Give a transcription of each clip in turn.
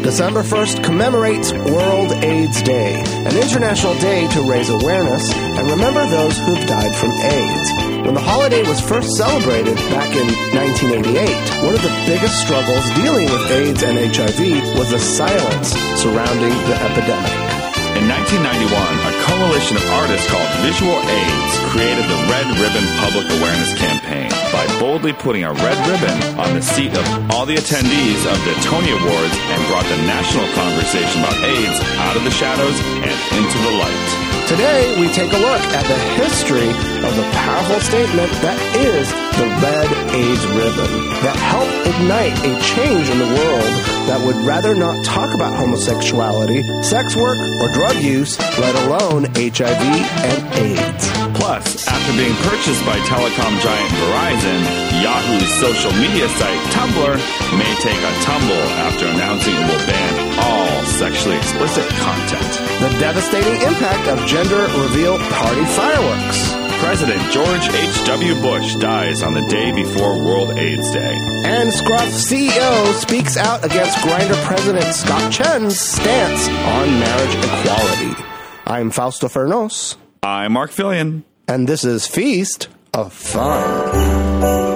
December 1st commemorates World AIDS Day, an international day to raise awareness and remember those who've died from AIDS. When the holiday was first celebrated back in 1988, one of the biggest struggles dealing with AIDS and HIV was the silence surrounding the epidemic. In 1991, a coalition of artists called Visual AIDS created the Red Ribbon Public Awareness Campaign by boldly putting a red ribbon on the seat of all the attendees of the Tony Awards and brought the national conversation about AIDS out of the shadows and into the light. Today, we take a look at the history of the powerful statement that is the Red AIDS Ribbon that helped ignite a change in the world that would rather not talk about homosexuality, sex work, or drug use, let alone HIV and AIDS. Plus, after being purchased by telecom giant Verizon, Yahoo's social media site Tumblr may take a tumble after announcing it will ban all sexually explicit content. The devastating impact of gender reveal party fireworks. President George H.W. Bush dies on the day before World AIDS Day. And Scruff CEO speaks out against Grindr President Scott Chen's stance on marriage equality. I'm Fausto Fernos. I'm Mark Fillion. And this is Feast of Fun.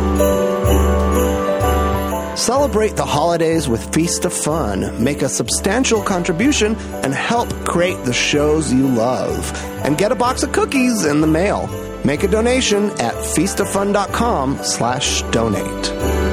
Celebrate the holidays with Feast of Fun. Make a substantial contribution and help create the shows you love. And get a box of cookies in the mail. Make a donation at feastoffun.com/donate.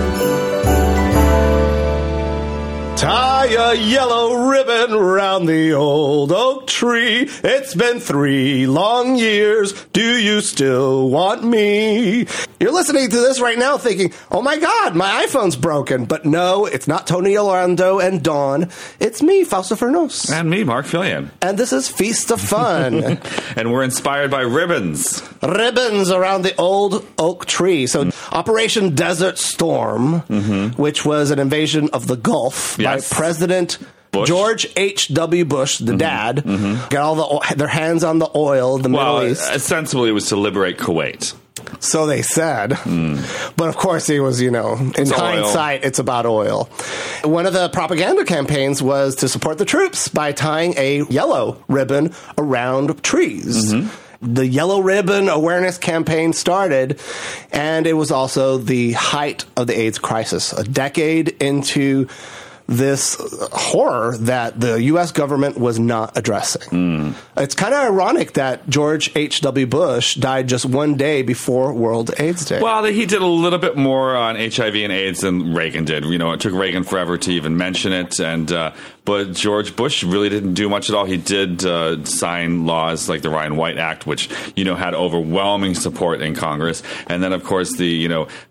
Tie a yellow ribbon around the old oak tree. It's been 3 long years. Do you still want me? You're listening to this right now thinking, oh my God, my iPhone's broken. But no, it's not Tony Orlando and Dawn. It's me, Fausto Fernos. And me, Mark Fillion. And this is Feast of Fun. And we're inspired by ribbons. Ribbons around the old oak tree. So Operation Desert Storm, which was an invasion of the Gulf by President Bush. George H.W. Bush, the dad, got all their hands on the oil, the Middle East. Ostensibly it was to liberate Kuwait. So they said. But of course, it was, in hindsight, it's about oil. One of the propaganda campaigns was to support the troops by tying a yellow ribbon around trees. The Yellow Ribbon Awareness Campaign started, and it was also the height of the AIDS crisis, a decade into this horror that the U.S. government was not addressing. It's kind of ironic that George H.W. Bush died just one day before World AIDS Day. Well, he did a little bit more on HIV and AIDS than Reagan did. It took Reagan forever to even mention it, but George Bush really didn't do much at all. He did sign laws like the Ryan White Act, which had overwhelming support in Congress, and then of course the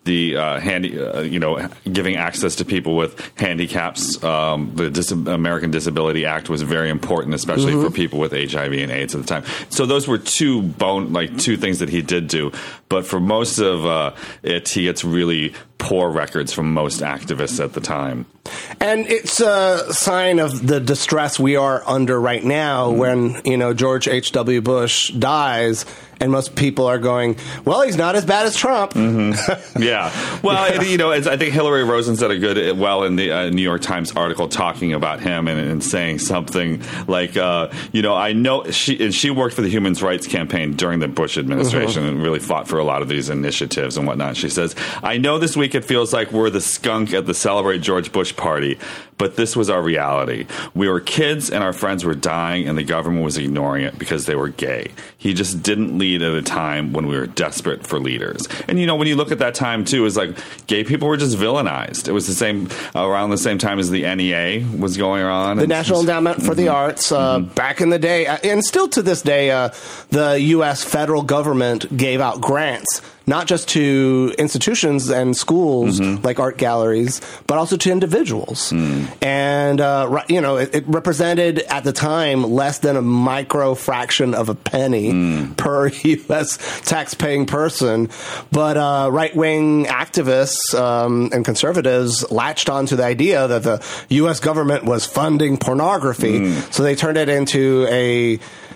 giving access to people with handicaps. The American Disability Act was very important, especially for people with HIV and AIDS at the time. So those were two things that he did do. But for most of it, he gets really poor records from most activists at the time. And it's a sign of the distress we are under right now when, George H.W. Bush dies and most people are going, well, he's not as bad as Trump. Yeah. Well, I think Hillary Rosen said it in the New York Times article talking about him and saying something like, I know she worked for the Human Rights Campaign during the Bush administration and really fought for a lot of these initiatives and whatnot. She says, I know this week it feels like we're the skunk at the Celebrate George Bush party, but this was our reality. We were kids and our friends were dying and the government was ignoring it because they were gay. He just didn't lead at a time when we were desperate for leaders. And, when you look at that time, too, it was like gay people were just villainized. It was around the same time as the NEA was going on. The National Endowment for the Arts, back in the day, and still to this day, the U.S. federal government gave out grants, not just to institutions and schools like art galleries, but also to individuals. And, it represented at the time less than a micro fraction of a penny per U.S. tax-paying person. But right-wing activists and conservatives latched onto the idea that the U.S. government was funding pornography. So they turned it into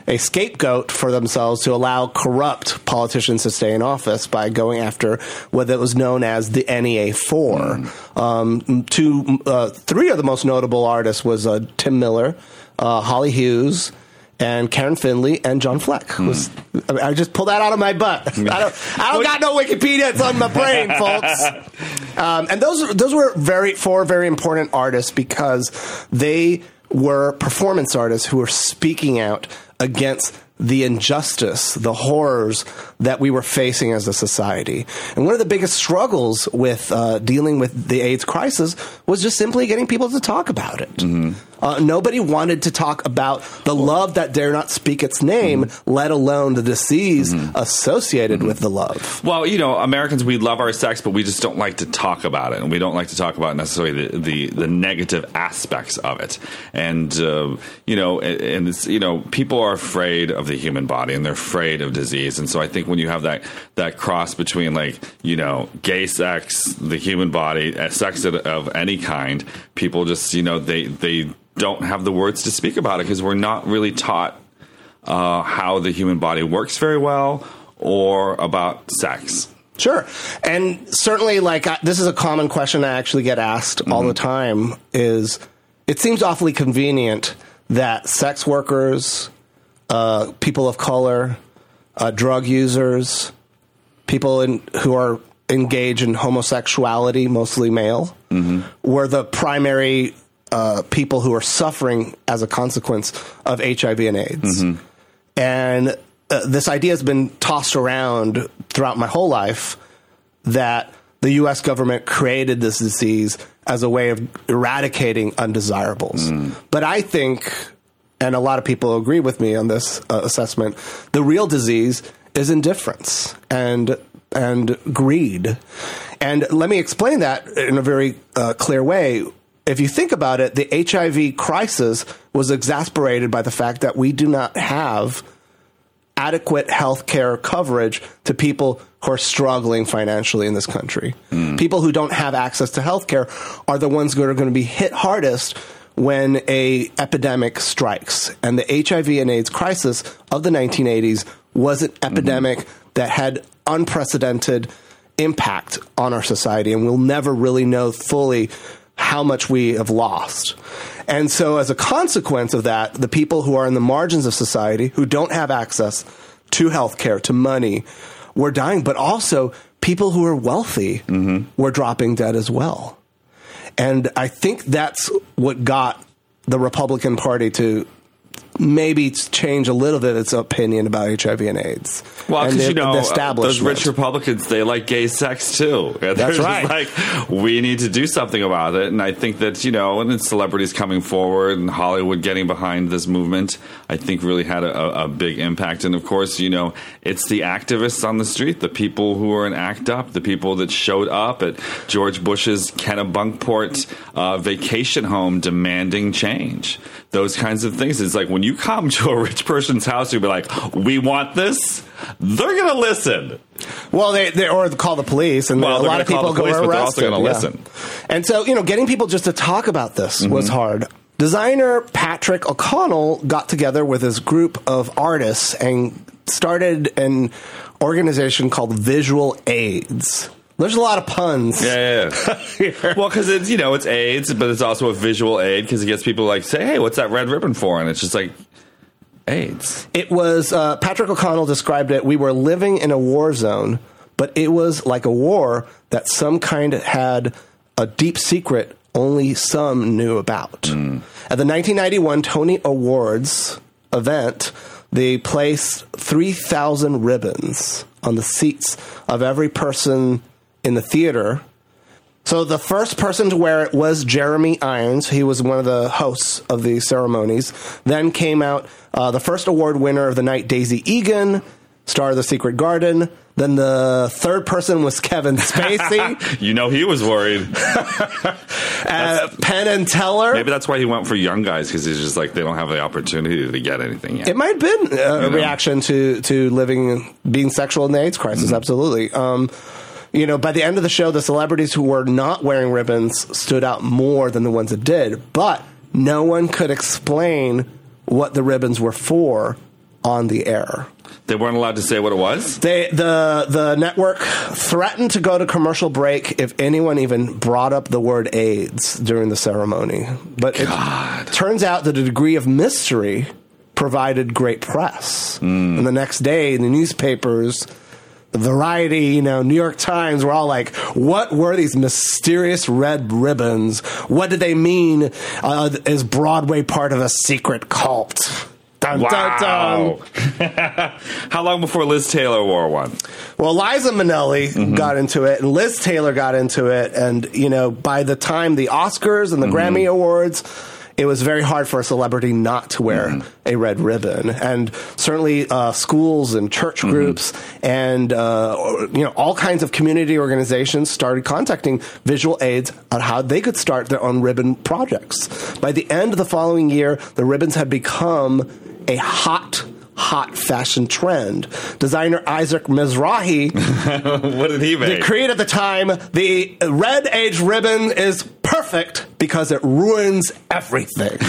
a scapegoat for themselves to allow corrupt politicians to stay in office by going after what was known as the NEA-4. Three of the most notable artists was Tim Miller, Holly Hughes, and Karen Finley, and John Fleck. I just pulled that out of my butt. I don't got no Wikipedia. It's on my brain, folks. And those were four very important artists because they were performance artists who were speaking out against the injustice, the horrors that we were facing as a society. And one of the biggest struggles with dealing with the AIDS crisis was just simply getting people to talk about it. Nobody wanted to talk about the love that dare not speak its name, let alone the disease associated with the love. Well, Americans, we love our sex, but we just don't like to talk about it. And we don't like to talk about necessarily the negative aspects of it. And, people are afraid of the human body and they're afraid of disease. And so I think when you have that cross between gay sex, the human body, sex of any kind, people just, they don't have the words to speak about it because we're not really taught how the human body works very well or about sex. Sure. And certainly this is a common question I actually get asked all the time is it seems awfully convenient that sex workers, people of color, drug users, people who are engaged in homosexuality, mostly male, were the primary people who are suffering as a consequence of HIV and AIDS. And this idea has been tossed around throughout my whole life that the U.S. government created this disease as a way of eradicating undesirables. But I think, and a lot of people agree with me on this assessment, the real disease is indifference and greed. And let me explain that in a very clear way. If you think about it, the HIV crisis was exacerbated by the fact that we do not have adequate health care coverage to people who are struggling financially in this country. People who don't have access to health care are the ones who are going to be hit hardest when a epidemic strikes. And the HIV and AIDS crisis of the 1980s was an epidemic that had unprecedented impact on our society, and we'll never really know fully how much we have lost. And so as a consequence of that, the people who are in the margins of society, who don't have access to healthcare, to money, were dying. But also people who are wealthy were dropping dead as well. And I think that's what got the Republican Party to maybe change a little bit its opinion about HIV and AIDS. Well, because those rich Republicans, they like gay sex too. That's right. We need to do something about it. And I think that, and then celebrities coming forward and Hollywood getting behind this movement, I think really had a big impact. And of course, it's the activists on the street, the people who are in ACT UP, the people that showed up at George Bush's Kennebunkport vacation home demanding change. Those kinds of things. It's like when you come to a rich person's house, you'll be like, we want this. They're going to listen. Well, they or call the police, and a lot of people go arrested. But they're also going to listen. And so, getting people just to talk about this was hard. Designer Patrick O'Connell got together with his group of artists and started an organization called Visual AIDS. There's a lot of puns. Yeah. Well, because it's, it's AIDS, but it's also a visual aid because it gets people say, hey, what's that red ribbon for? And it's just like, AIDS. It was, Patrick O'Connell described it, we were living in a war zone, but it was like a war that some kind had a deep secret only some knew about. At the 1991 Tony Awards event, they placed 3,000 ribbons on the seats of every person in the theater. So the first person to wear it was Jeremy Irons. He was one of the hosts of the ceremonies. Then came out the first award winner of the night, Daisy Egan, star of The Secret Garden. Then the third person was Kevin Spacey. He was worried. Penn and Teller. Maybe that's why he went for young guys, because he's just like, they don't have the opportunity to get anything yet. It might have been a reaction to being sexual in the AIDS crisis. Absolutely. By the end of the show, the celebrities who were not wearing ribbons stood out more than the ones that did. But no one could explain what the ribbons were for on the air. They weren't allowed to say what it was? The network threatened to go to commercial break if anyone even brought up the word AIDS during the ceremony. But it turns out that a degree of mystery provided great press. And the next day, the newspapers, the Variety, New York Times were all like, what were these mysterious red ribbons? What did they mean? Is Broadway part of a secret cult? Dun, wow. dun, dun. How long before Liz Taylor wore one? Well, Liza Minnelli got into it, and Liz Taylor got into it. And, by the time the Oscars and the Grammy Awards, it was very hard for a celebrity not to wear a red ribbon. And certainly schools and church groups and, all kinds of community organizations started contacting visual aids on how they could start their own ribbon projects. By the end of the following year, the ribbons had become a hot fashion trend. Designer Isaac Mizrahi what did he make? decreed at the time, the red age ribbon is perfect because it ruins everything.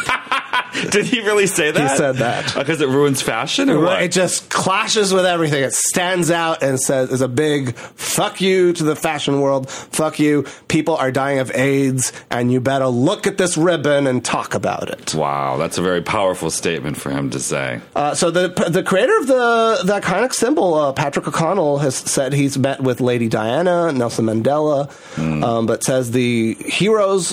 Did he really say that? He said that. Because it ruins fashion or what? It just clashes with everything. It stands out and says, is a big fuck you to the fashion world. Fuck you. People are dying of AIDS, and you better look at this ribbon and talk about it. Wow, that's a very powerful statement for him to say. So the creator of the iconic symbol, Patrick O'Connell, has said he's met with Lady Diana, Nelson Mandela, but says the heroes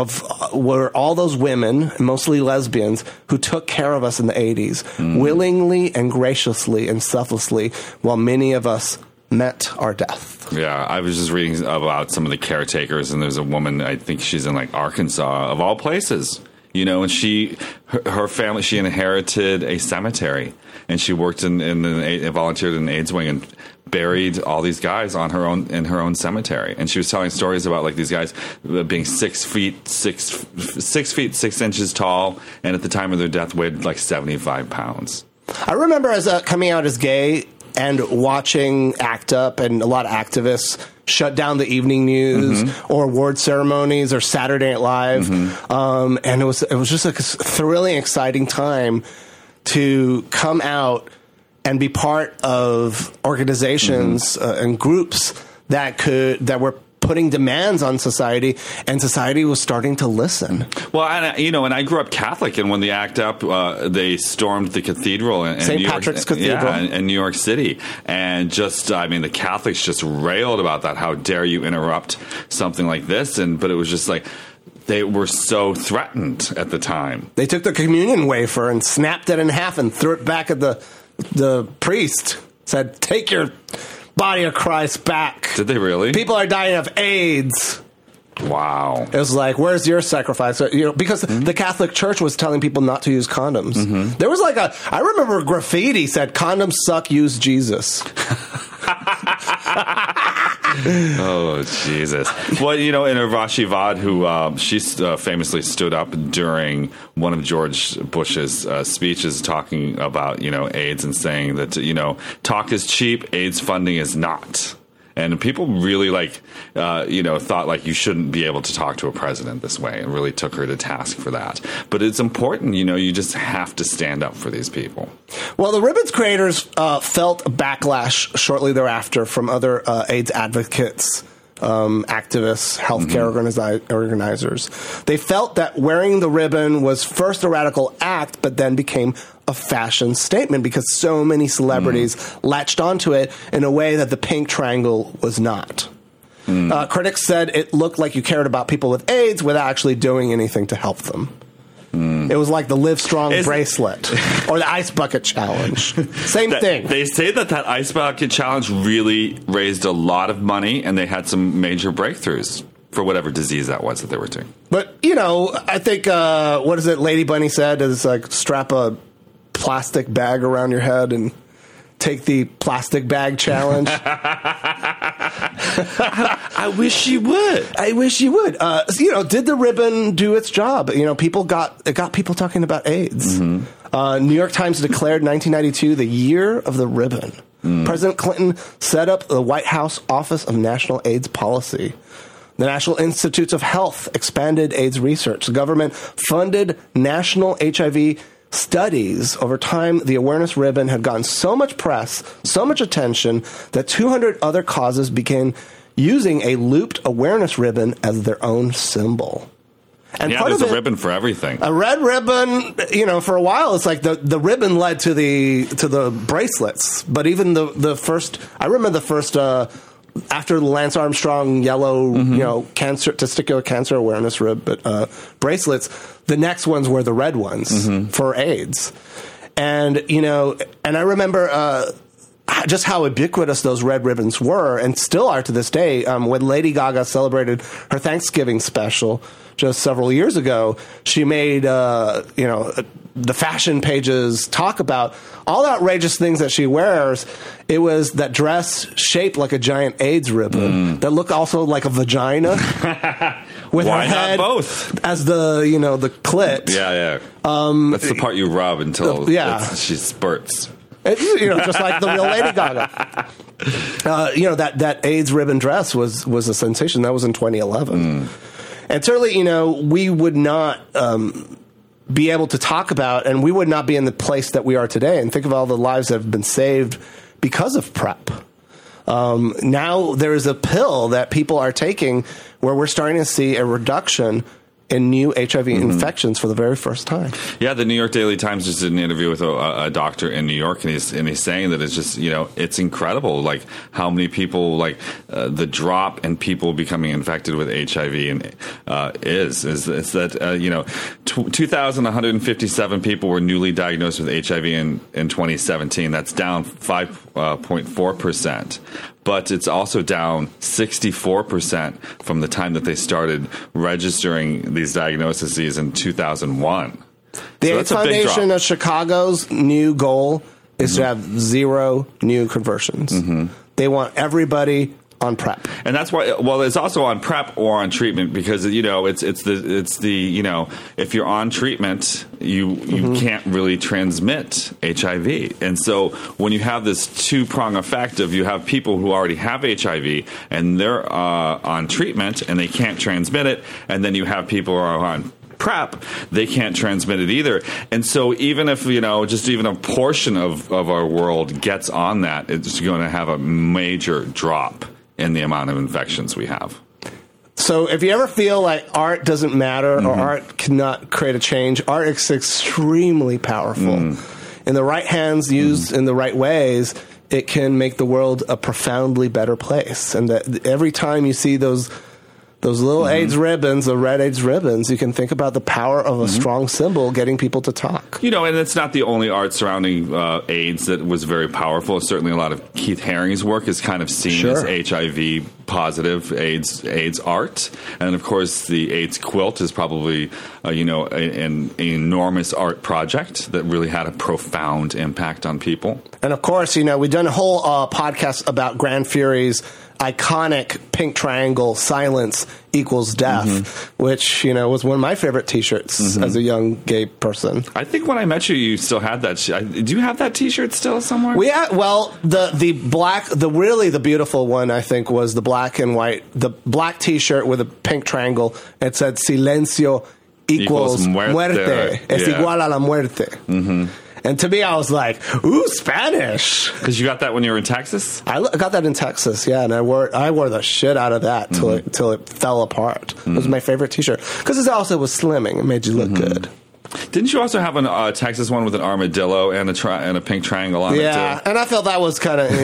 were all those women, mostly lesbians, who took care of us in the 80s, willingly and graciously and selflessly, while many of us met our death. Yeah, I was just reading about some of the caretakers, and there's a woman, I think she's in Arkansas, of all places. And her family, she inherited a cemetery, and she worked volunteered in the AIDS wing and buried all these guys in her own cemetery. And she was telling stories about these guys being 6 feet 6 inches tall, and at the time of their death weighed 75 pounds. I remember as coming out as gay and watching ACT UP, and a lot of activists shut down the evening news or award ceremonies or Saturday Night Live, and it was just a thrilling, exciting time to come out and be part of organizations and groups that were putting demands on society, and society was starting to listen. Well, and I grew up Catholic, and when the ACT UP, they stormed the cathedral in St. Patrick's Cathedral in New York City, and the Catholics just railed about that. How dare you interrupt something like this? But it was just they were so threatened at the time. They took the communion wafer and snapped it in half and threw it back at the priest. Said, "Take your body of Christ back." Did they really? People are dying of AIDS. Wow. It was where's your sacrifice? Because the Catholic Church was telling people not to use condoms. There was I remember graffiti said, "Condoms suck, use Jesus." Oh, Jesus. Well, and Urvashi Vaz, who she famously stood up during one of George Bush's speeches talking about, AIDS and saying that, talk is cheap, AIDS funding is not. And people really thought you shouldn't be able to talk to a president this way, and really took her to task for that. But it's important, you just have to stand up for these people. Well, the ribbon's creators felt a backlash shortly thereafter from other AIDS advocates, activists, healthcare organizers. They felt that wearing the ribbon was first a radical act, but then became a fashion statement because so many celebrities latched onto it in a way that the pink triangle was not. Critics said it looked like you cared about people with AIDS without actually doing anything to help them. It was like the Live Strong bracelet or the Ice Bucket Challenge. Same thing. They say that Ice Bucket Challenge really raised a lot of money, and they had some major breakthroughs for whatever disease that was that they were doing. But, I think, what is it Lady Bunny said is strap a plastic bag around your head and take the plastic bag challenge. I wish you would. I wish you would. Did the ribbon do its job? It got people talking about AIDS. New York Times declared 1992 the year of the ribbon. President Clinton set up the White House Office of National AIDS Policy. The National Institutes of Health expanded AIDS research. The government funded national HIV studies over time, the awareness ribbon had gotten so much press, so much attention, that 200 other causes began using a looped awareness ribbon as their own symbol. And yeah, there's a ribbon for everything. A red ribbon, for a while, it's like the ribbon led to the bracelets. But even the first, I remember the first, after the Lance Armstrong yellow, testicular cancer awareness bracelets, the next ones were the red ones for AIDS. And, and I remember just how ubiquitous those red ribbons were and still are to this day. When Lady Gaga celebrated her Thanksgiving special just several years ago, she made, the fashion pages talk about all the outrageous things that she wears. It was that dress shaped like a giant AIDS ribbon that looked also like a vagina. With Why her head not both? As the clit. Yeah. That's the part you rub until she spurts. Just like the real Lady Gaga. That AIDS ribbon dress was a sensation. That was in 2011. And certainly, we would not be able to talk about, and we would not be in the place that we are today. And think of all the lives that have been saved because of PrEP. Now there is a pill that people are taking where we're starting to see a reduction in new HIV infections for the very first time. Yeah, the New York Daily Times just did an interview with a doctor in New York, and he's saying that it's just, it's incredible, like how many people, the drop in people becoming infected with HIV is that 2,157 people were newly diagnosed with HIV in 2017. That's down 5.4%. But it's also down 64% from the time that they started registering these diagnoses in 2001. The AIDS Foundation of Chicago's new goal is to have 0 new conversions. They want everybody on PrEP. And that's why, it's also on PrEP or on treatment because, if you're on treatment, you can't really transmit HIV. And so when you have this two-prong effect of you have people who already have HIV and they're on treatment and they can't transmit it, and then you have people who are on PrEP, they can't transmit it either. And so even if, just even a portion of our world gets on that, it's going to have a major drop in the amount of infections we have. So if you ever feel like art doesn't matter or art cannot create a change, art is extremely powerful. In the right hands, used in the right ways, it can make the world a profoundly better place. And that every time you see those little AIDS ribbons, the red AIDS ribbons, you can think about the power of a strong symbol getting people to talk. And it's not the only art surrounding AIDS that was very powerful. Certainly a lot of Keith Haring's work is kind of seen as HIV positive AIDS art. And of course, the AIDS quilt is probably, an enormous art project that really had a profound impact on people. And of course, we've done a whole podcast about Grand Fury's iconic pink triangle, silence equals death, which, was one of my favorite T-shirts as a young gay person. I think when I met you, you still had that. Do you have that T-shirt still somewhere? The black, the beautiful one, I think, was the black and white, the black T-shirt with a pink triangle. It said silencio equals muerte. Es igual a la muerte. And to me, I was like, ooh, Spanish. Because you got that when you were in Texas? I got that in Texas, yeah. And I wore the shit out of that till it fell apart. It was my favorite T-shirt. Because it also was slimming. It made you look good. Didn't you also have a Texas one with an armadillo and a pink triangle on it, too? Yeah, and I felt that was kind of...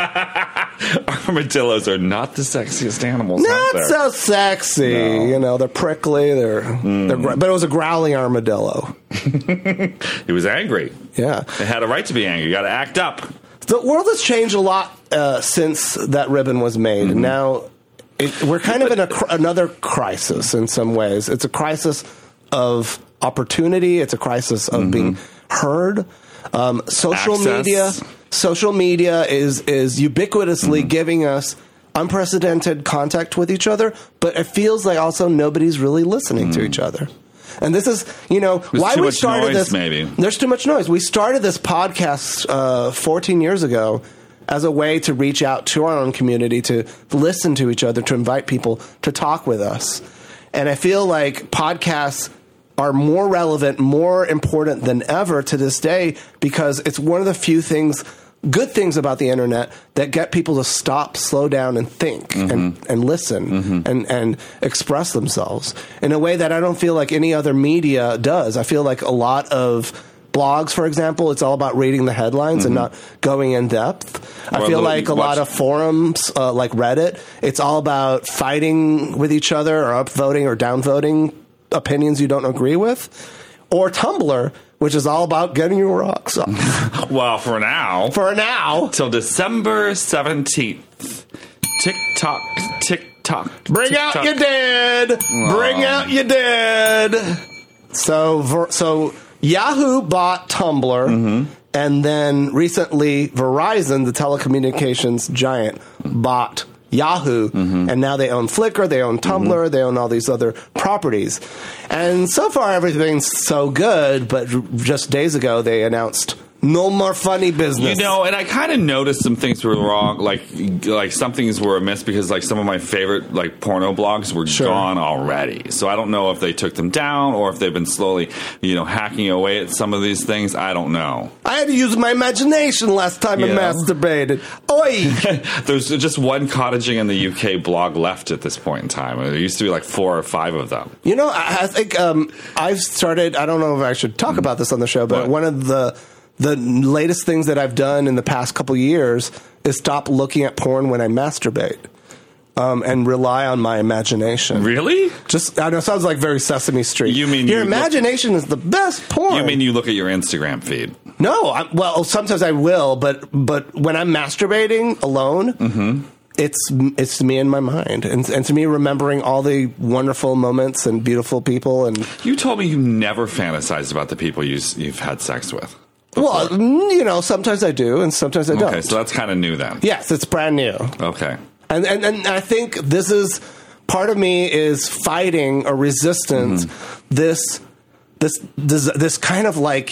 Armadillos are not the sexiest animals out there. Not so sexy. No. They're prickly. They're but it was a growling armadillo. It was angry. Yeah. It had a right to be angry. You got to act up. The world has changed a lot since that ribbon was made. And now we're kind of in another crisis in some ways. It's a crisis of opportunity. It's a crisis of being heard. Social media is ubiquitously giving us unprecedented contact with each other, but it feels like also nobody's really listening to each other. And this is, why we started this. Maybe there's too much noise. We started this podcast 14 years ago as a way to reach out to our own community, to listen to each other, to invite people to talk with us. And I feel like podcasts are more relevant, more important than ever to this day, because it's one of the few good things about the internet that get people to stop, slow down, and think and listen and express themselves in a way that I don't feel like any other media does. I feel like a lot of blogs, for example, it's all about reading the headlines and not going in depth. I feel like a lot of forums, like Reddit, it's all about fighting with each other or upvoting or downvoting opinions you don't agree with. Or Tumblr, which is all about getting your rocks off. Well, for now. Till December 17th. TikTok. Bring out your dead. Bring out your dead. So Yahoo bought Tumblr, and then recently Verizon, the telecommunications giant, bought Yahoo, and now they own Flickr, they own Tumblr, they own all these other properties. And so far everything's so good, but just days ago they announced no more funny business. You know, and I kind of noticed some things were wrong, like some things were amiss because like some of my favorite like porno blogs were gone already. So I don't know if they took them down or if they've been slowly, hacking away at some of these things. I don't know. I had to use my imagination last time I masturbated. Oi! There's just one cottaging in the UK blog left at this point in time. There used to be like 4 or 5 of them. I think I've started, I don't know if I should talk about this on the show, but one of the latest things that I've done in the past couple years is stop looking at porn when I masturbate, and rely on my imagination. Really? I know it sounds like very Sesame Street. You mean your imagination is the best porn? You mean you look at your Instagram feed? No, well, sometimes I will, but when I'm masturbating alone, it's me in my mind, and to me remembering all the wonderful moments and beautiful people. And you told me you never fantasized about the people you've had sex with. Before. Well, sometimes I do, and sometimes I don't. Okay, so that's kind of new then. Yes, it's brand new. Okay. And I think this is part of me is fighting or resistance this kind of like,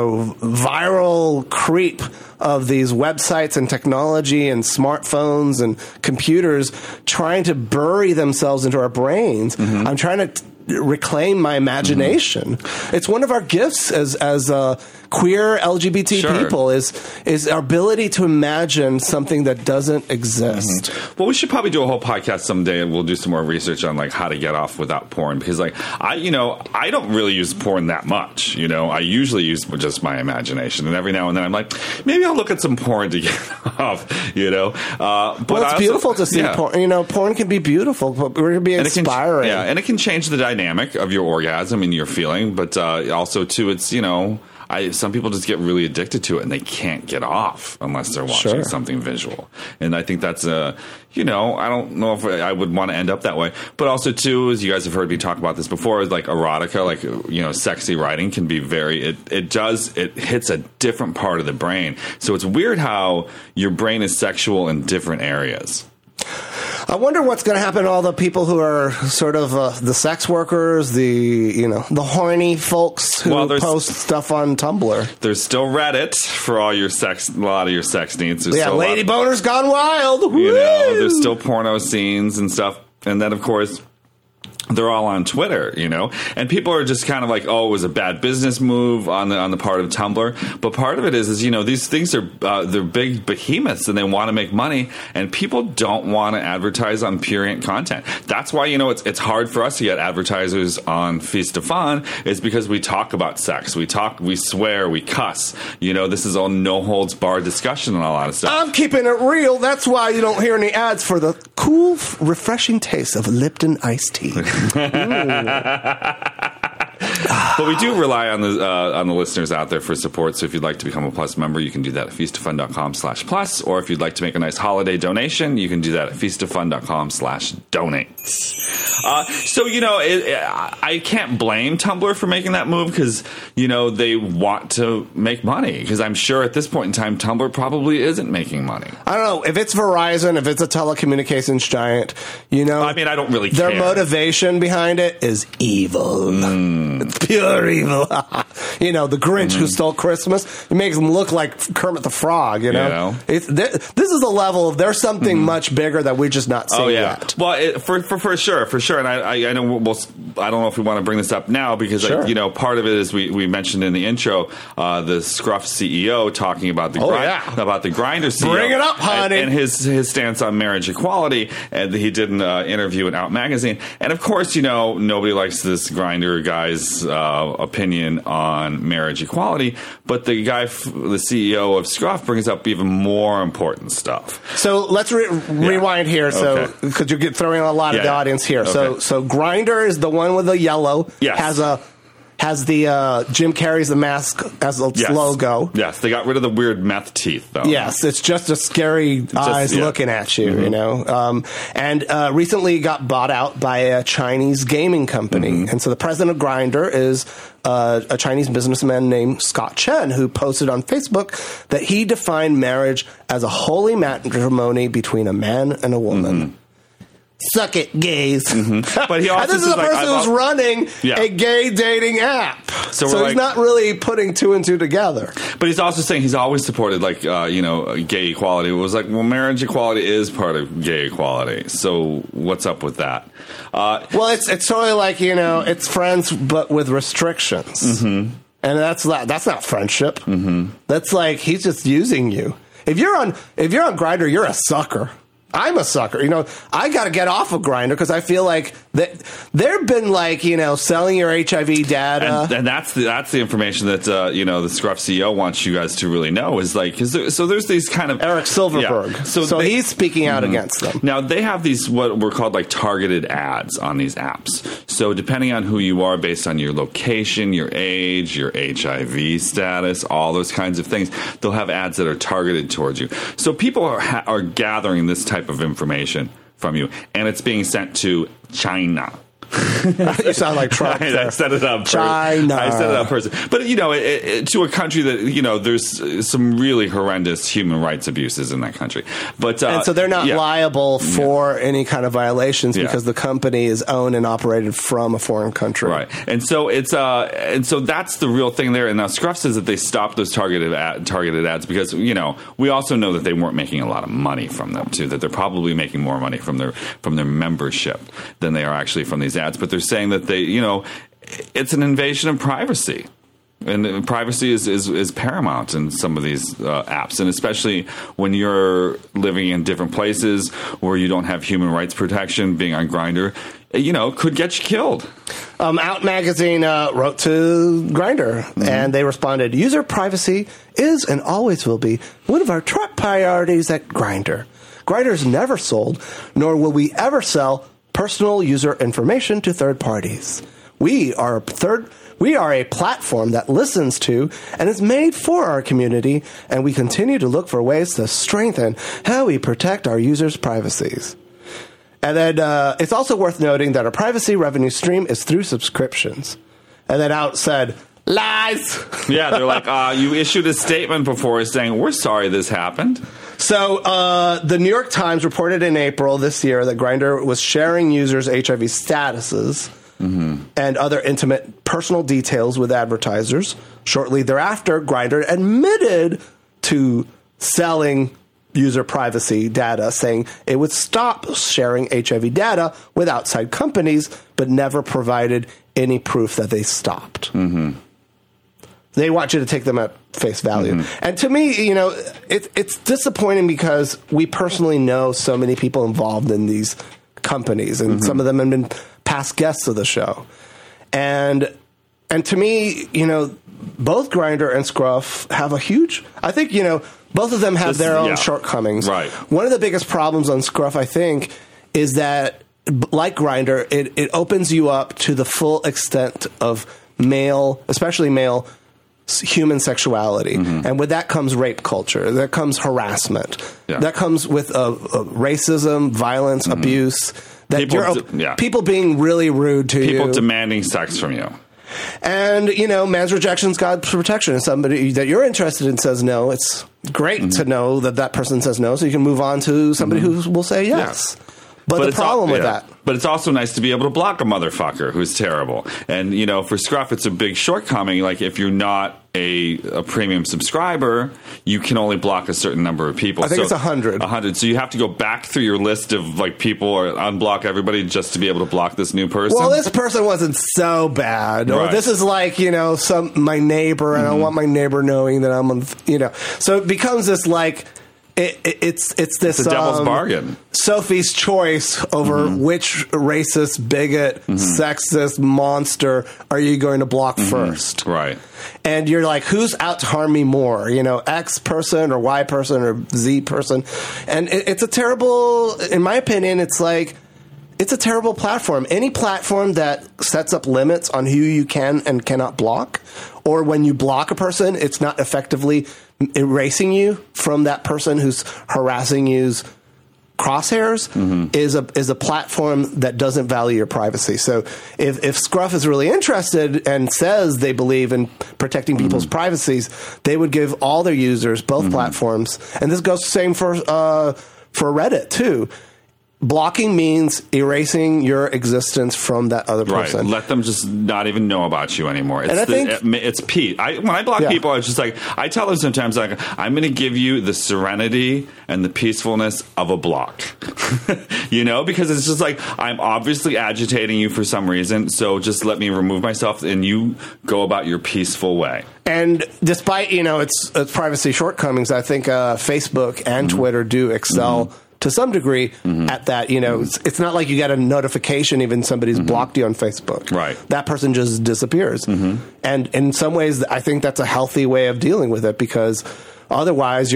viral creep of these websites and technology and smartphones and computers trying to bury themselves into our brains. I'm trying to reclaim my imagination. It's one of our gifts as queer LGBT people is our ability to imagine something that doesn't exist. Well, we should probably do a whole podcast someday, and we'll do some more research on like how to get off without porn, because like I don't really use porn that much. I usually use just my imagination, and every now and then I'm like, maybe I'll look at some porn to get off. But it's beautiful to see porn. Porn can be beautiful, but it can be inspiring. And it can change the dynamic of your orgasm and your feeling, but also too, it's some people just get really addicted to it and they can't get off unless they're watching something visual. And I think that's I don't know if I would want to end up that way. But also too, as you guys have heard me talk about this before, is like erotica, like sexy writing can be it hits a different part of the brain. So it's weird how your brain is sexual in different areas. I wonder what's going to happen to all the people who are sort of the sex workers, the horny folks who post stuff on Tumblr. There's still Reddit for all your a lot of your sex needs. There's Lady Boner's gone wild. There's still porno scenes and stuff, and then of course they're all on Twitter, and people are just kind of like, oh, it was a bad business move on the part of Tumblr. But part of it is these things are they're big behemoths and they want to make money, and people don't want to advertise on purient content. That's why it's hard for us to get advertisers on Feast of Fun, is because we talk about sex, we swear, we cuss. This is all no holds barred discussion and a lot of stuff. I'm keeping it real. That's why you don't hear any ads for the cool, refreshing taste of Lipton iced tea. But we do rely on the listeners out there for support. So if you'd like to become a Plus member, you can do that at feastoffun.com/plus. Or if you'd like to make a nice holiday donation, you can do that at feastoffun.com/donate. I can't blame Tumblr for making that move, because they want to make money. Because I'm sure at this point in time, Tumblr probably isn't making money. I don't know if it's Verizon, if it's a telecommunications giant. I don't really care. Their motivation behind it is evil. It's pure evil. You know, the Grinch who stole Christmas. It makes him look like Kermit the Frog, you know? This is a level of there's something much bigger that we're just not seeing yet. Well, for sure. And I know I don't know if we want to bring this up now because, you know, part of it is we mentioned in the intro the Scruff CEO talking about the Grindr CEO. Bring it up, honey. And his stance on marriage equality. And he did an interview in Out Magazine. And of course, you know, nobody likes this Grindr guy's opinion on marriage equality. But the CEO of Scruff brings up even more important stuff. So let's rewind here. So because you're throwing a lot of the audience here. Okay. So Grindr is the one with the yellow. Yes. Has the Jim Carrey's the mask as its logo. Yes, they got rid of the weird meth teeth, though. Yes, it's just a scary eyes looking at you, you know. And recently got bought out by a Chinese gaming company. And so the president of Grindr is a Chinese businessman named Scott Chen, who posted on Facebook that he defined marriage as a holy matrimony between a man and a woman. Suck it, gays. But he also and this is a person who's running a gay dating app. So he's not really putting two and two together. But he's also saying he's always supported, like, you know, gay equality. It was like, well, marriage equality is part of gay equality. So what's up with that? Well, it's sort of like, you know, it's friends but with restrictions. And that's not friendship. That's like he's just using you. If you're on Grindr, you're a sucker. I'm a sucker. You know, I got to get off of Grindr because I feel like they've been like, you know, selling your HIV data. And that's the information that, you know, the Scruff CEO wants you guys to really know is like, so there's these kind of... Eric Silverberg. Yeah. So he's speaking out against them. Now, they have these, what were called like targeted ads on these apps. So depending on who you are, based on your location, your age, your HIV status, all those kinds of things, they'll have ads that are targeted towards you. So people are gathering this type of information from you, and it's being sent to China. You sound like Trump. I set it up. China. I set it up person. But, you know, to a country that, you know, there's some really horrendous human rights abuses in that country. But and so they're not liable for any kind of violations because the company is owned and operated from a foreign country. Right. And so it's and so that's the real thing there. And now Scruff says that they stopped those targeted ads because, you know, we also know that they weren't making a lot of money from them too, that they're probably making more money from their membership than they are actually from these ads. But they're saying that they, you know, it's an invasion of privacy. And privacy is paramount in some of these apps, and especially when you're living in different places where you don't have human rights protection. Being on Grindr, you know, could get you killed. Out Magazine wrote to Grindr, and they responded, "User privacy is and always will be one of our top priorities at Grindr. Grindr's never sold, nor will we ever sell personal user information to third parties. We are a platform that listens to and is made for our community, and we continue to look for ways to strengthen how we protect our users' privacies." And then it's also worth noting that our privacy revenue stream is through subscriptions. And then Out said, "Lies." Yeah, they're like, you issued a statement before saying, "We're sorry this happened." So the New York Times reported in April this year that Grindr was sharing users' HIV statuses and other intimate personal details with advertisers. Shortly thereafter, Grindr admitted to selling user privacy data, saying it would stop sharing HIV data with outside companies, but never provided any proof that they stopped. They want you to take them at face value. And to me, you know, it's disappointing because we personally know so many people involved in these companies, and some of them have been past guests of the show. And to me, you know, both Grindr and Scruff have a huge, I think, you know, both of them have their own shortcomings. Right. One of the biggest problems on Scruff, I think, is that, like Grindr, it opens you up to the full extent of male, especially male, human sexuality. And with that comes rape culture. That comes harassment. That comes with racism, violence, abuse. That people being really rude to you. People demanding sex from you. And, you know, man's rejection's God's protection. If somebody that you're interested in says no, it's great to know that person says no, so you can move on to somebody who will say yes. But the problem with that. But it's also nice to be able to block a motherfucker who's terrible. And, you know, for Scruff, it's a big shortcoming. Like, if you're not a premium subscriber, you can only block a certain number of people. I think it's 100. 100. So you have to go back through your list of, like, people or unblock everybody just to be able to block this new person. Well, this person wasn't so bad. Or this is like, you know, my neighbor, and I want my neighbor knowing that I'm, you know. So it becomes this, like... It's this a devil's bargain. Sophie's choice over which racist, bigot, sexist monster are you going to block first? Right. And you're like, who's out to harm me more? You know, X person or Y person or Z person. And it's a terrible, in my opinion, it's like, it's a terrible platform. Any platform that sets up limits on who you can and cannot block, or when you block a person, it's not effectively erasing you from that person who's harassing you's crosshairs, is a platform that doesn't value your privacy. So if Scruff is really interested and says they believe in protecting people's privacies, they would give all their users, both platforms, and this goes the same for Reddit too. Blocking means erasing your existence from that other person. Right. Let them just not even know about you anymore. It's, and I think it's peace. When I block people, it's just like, I tell them sometimes, like, I'm going to give you the serenity and the peacefulness of a block. You know, because it's just like, I'm obviously agitating you for some reason, so just let me remove myself and you go about your peaceful way. And despite, you know, its privacy shortcomings, I think Facebook and Twitter do excel to some degree at that. You know, it's not like you get a notification even somebody's blocked you on Facebook. Right. That person just disappears. And in some ways, I think that's a healthy way of dealing with it, because otherwise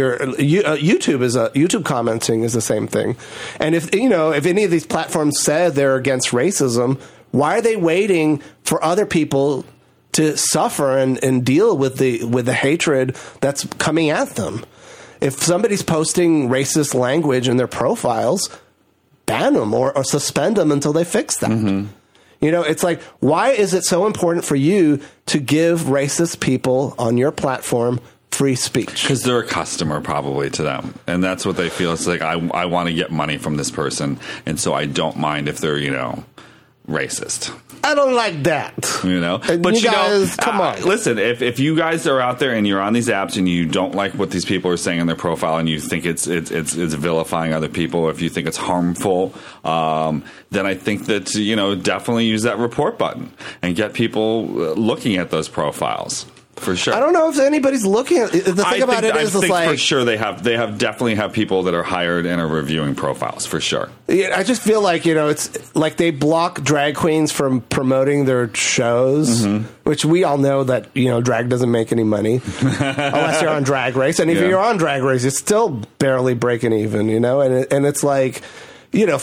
YouTube commenting is the same thing. And if any of these platforms said they're against racism, why are they waiting for other people to suffer and deal with the hatred that's coming at them? If somebody's posting racist language in their profiles, ban them or suspend them until they fix that. You know, it's like, why is it so important for you to give racist people on your platform free speech? Because they're a customer probably to them. And that's what they feel. It's like, I want to get money from this person. And so I don't mind if they're, you know, racist. I don't like that. You know, but you guys, come on. Listen, if you guys are out there and you're on these apps and you don't like what these people are saying in their profile and you think it's vilifying other people, if you think it's harmful, then I think that, you know, definitely use that report button and get people looking at those profiles. For sure. I don't know if anybody's looking at it. The thing about it is, I think like, for sure they definitely have people that are hired and are reviewing profiles for sure. Yeah, I just feel like, you know, it's like they block drag queens from promoting their shows, which we all know that, you know, drag doesn't make any money unless you're on Drag Race. And if you're on Drag Race, it's still barely breaking even, you know, and it's like, you know,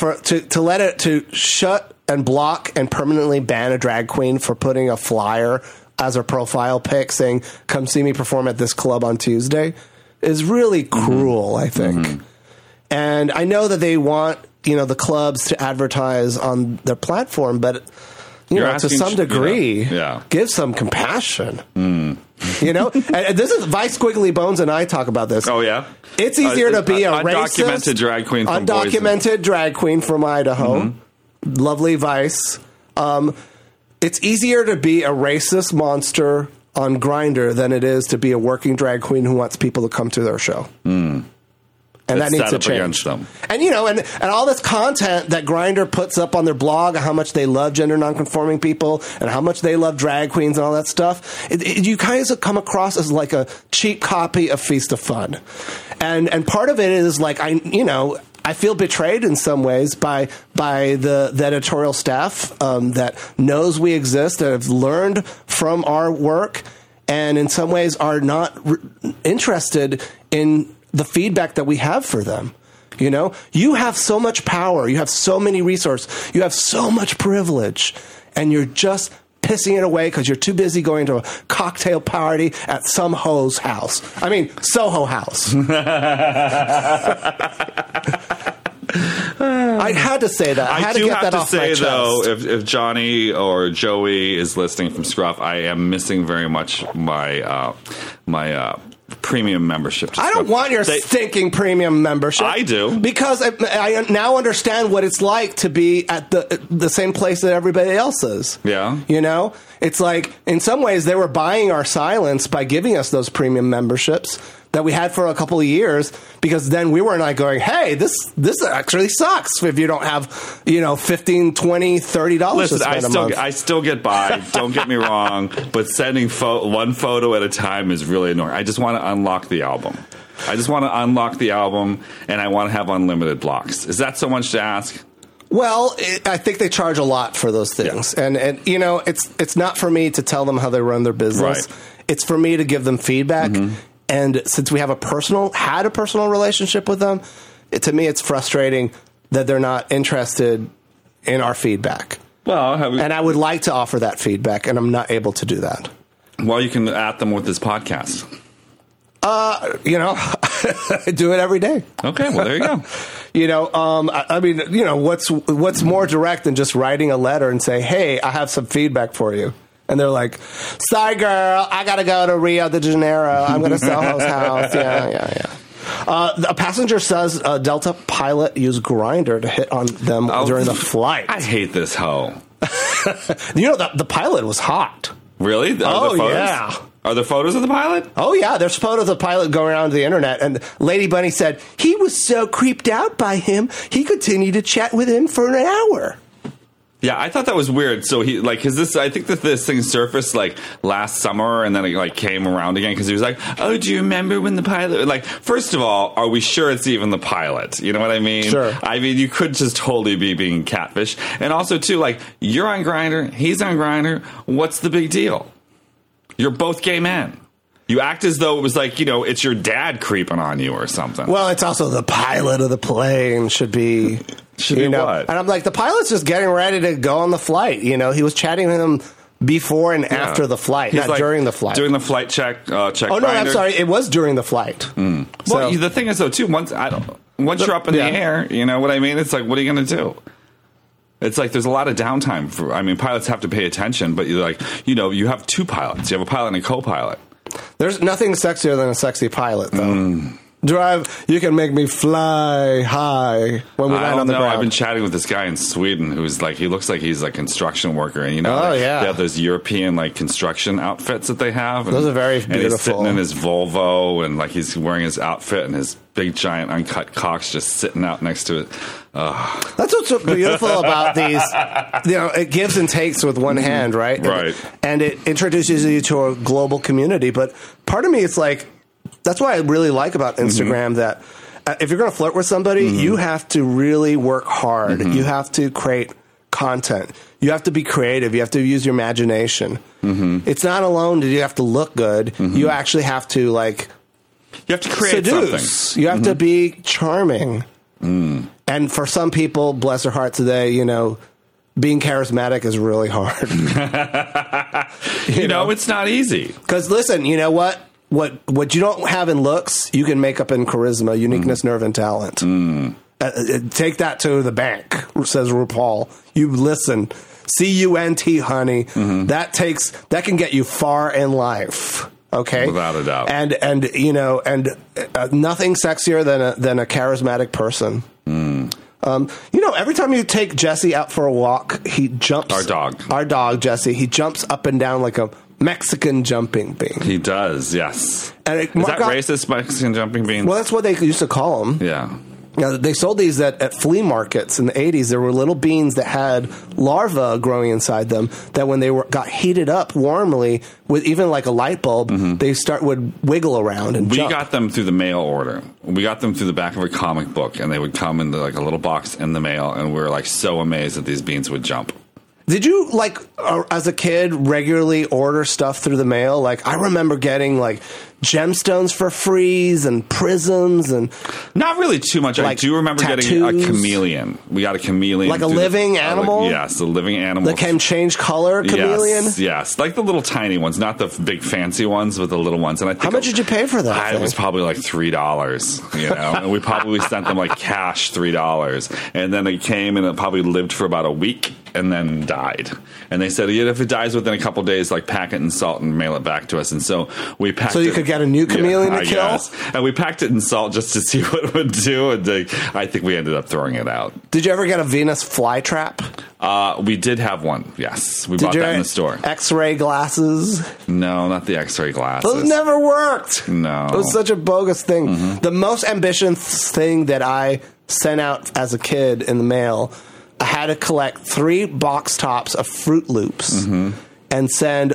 to shut and block and permanently ban a drag queen for putting a flyer as a profile pic saying, come see me perform at this club on Tuesday, is really cruel, I think. And I know that they want, you know, the clubs to advertise on their platform, but, you know, to some degree, give some compassion. You know? And this is Vice Squiggly Bones and I talk about this. Oh, yeah? It's easier to be a undocumented drag queen from undocumented drag queen from Idaho. Lovely Vice. It's easier to be a racist monster on Grindr than it is to be a working drag queen who wants people to come to their show. And that needs to change. Them. And, you know, and all this content that Grindr puts up on their blog, how much they love gender nonconforming people and how much they love drag queens and all that stuff, you guys come across as like a cheap copy of Feast of Fun. And part of it is like, I feel betrayed in some ways by the editorial staff that knows we exist, that have learned from our work, and in some ways are not interested in the feedback that we have for them. You know, you have so much power, you have so many resources, you have so much privilege, and you're just pissing it away because you're too busy going to a cocktail party at some hoe's house. I mean, Soho House. I had to say that. I had to get that off my chest. Though, if Johnny or Joey is listening from Scruff, I am missing very much my premium membership. I don't want your stinking premium membership. I do. Because I now understand what it's like to be at the same place that everybody else is. Yeah. You know? It's like, in some ways, they were buying our silence by giving us those premium memberships that we had for a couple of years, because then we were not going, hey, this actually sucks if you don't have, $15, $20, $30 Listen, to spend a month. I still get by. Don't get me wrong, but sending one photo at a time is really annoying. I just want to unlock the album. And I want to have unlimited blocks. Is that so much to ask? Well, I think they charge a lot for those things. Yeah. And it's not for me to tell them how they run their business. Right. It's for me to give them feedback. Mm-hmm. And since we have had a personal relationship with them, to me it's frustrating that they're not interested in our feedback. Well, and I would like to offer that feedback, and I'm not able to do that. Well, you can at them with this podcast. I do it every day. Okay, well, there you go. What's more direct than just writing a letter and say, hey, I have some feedback for you. And they're like, sorry, girl, I got to go to Rio de Janeiro. I'm going to Soho's house. Yeah. A passenger says a Delta pilot used Grindr to hit on them during the flight. I hate this hoe. The pilot was hot. Really? Yeah. Are there photos of the pilot? Oh, yeah. There's photos of the pilot going around the internet. And Lady Bunny said he was so creeped out by him, he continued to chat with him for an hour. Yeah, I thought that was weird. So I think that this thing surfaced last summer, and then it came around again because he was like, "Oh, do you remember when the pilot?" First of all, are we sure it's even the pilot? You know what I mean? Sure. I mean, you could just totally be being catfish, and also too, you're on Grindr, he's on Grindr. What's the big deal? You're both gay men. You act as though it was it's your dad creeping on you or something. Well, it's also the pilot of the plane should be what? And I'm like, the pilot's just getting ready to go on the flight. He was chatting with him before and after the flight, not during the flight. During the flight check. Oh no, I'm sorry, it was during the flight. Mm. Well, the thing is though too, once you're up in the air, you know what I mean? It's like, what are you going to do? It's like there's a lot of downtime. Pilots have to pay attention, but you have two pilots. You have a pilot and a co-pilot. There's nothing sexier than a sexy pilot, though. Drive, you can make me fly high when we land on the ground. I've been chatting with this guy in Sweden who's he looks like he's a construction worker, and they have those European construction outfits that they have. Those are very beautiful. And he's sitting in his Volvo, and he's wearing his outfit, and his big giant uncut cock's just sitting out next to it. That's what's so beautiful about these. It gives and takes with one hand, right? Right. And it introduces you to a global community. But part of me, it's that's why I really like about Instagram that if you're going to flirt with somebody, you have to really work hard. You have to create content. You have to be creative. You have to use your imagination. It's not alone that you have to look good. You actually have to you have to create something. You have to be charming. And for some people, bless their heart today, being charismatic is really hard. It's not easy. Because listen, you know what? What you don't have in looks, you can make up in charisma, uniqueness, nerve, and talent. Take that to the bank, says RuPaul. You listen. CUNT, honey. That can get you far in life. Okay, without a doubt. And nothing sexier than a charismatic person. Every time you take Jesse out for a walk, he jumps. Our dog, Jesse. He jumps up and down like a Mexican jumping bean. He does, yes. And is that racist, Mexican jumping beans? Well, that's what they used to call them. Yeah. They sold these at flea markets in the 80s. There were little beans that had larvae growing inside them that when they got heated up warmly with even a light bulb, they would wiggle around and jump. We got them through the mail order. We got them through the back of a comic book, and they would come in a little box in the mail, and we were so amazed that these beans would jump. Did you, as a kid, regularly order stuff through the mail? I remember getting, gemstones for frees and prisms and... Not really too much. I do remember getting a chameleon. We got a chameleon. Like a living animal? Yes, a living animal. That can change color chameleon? Yes. The little tiny ones, not the big fancy ones, but the little ones. And I think how much did you pay for that? It was probably $3, and we probably sent them cash $3. And then it came and it probably lived for about a week. and then died. And they said, if it dies within a couple days, like pack it in salt and mail it back to us. And so we packed it. So you could get a new chameleon to kill? Guess. And we packed it in salt just to see what it would do. And I think we ended up throwing it out. Did you ever get a Venus flytrap? We did have one, yes. We bought that in the store. X-ray glasses? No, not the X-ray glasses. Those never worked. No. It was such a bogus thing. Mm-hmm. The most ambitious thing that I sent out as a kid in the mail, I had to collect 3 box tops of Fruit Loops and send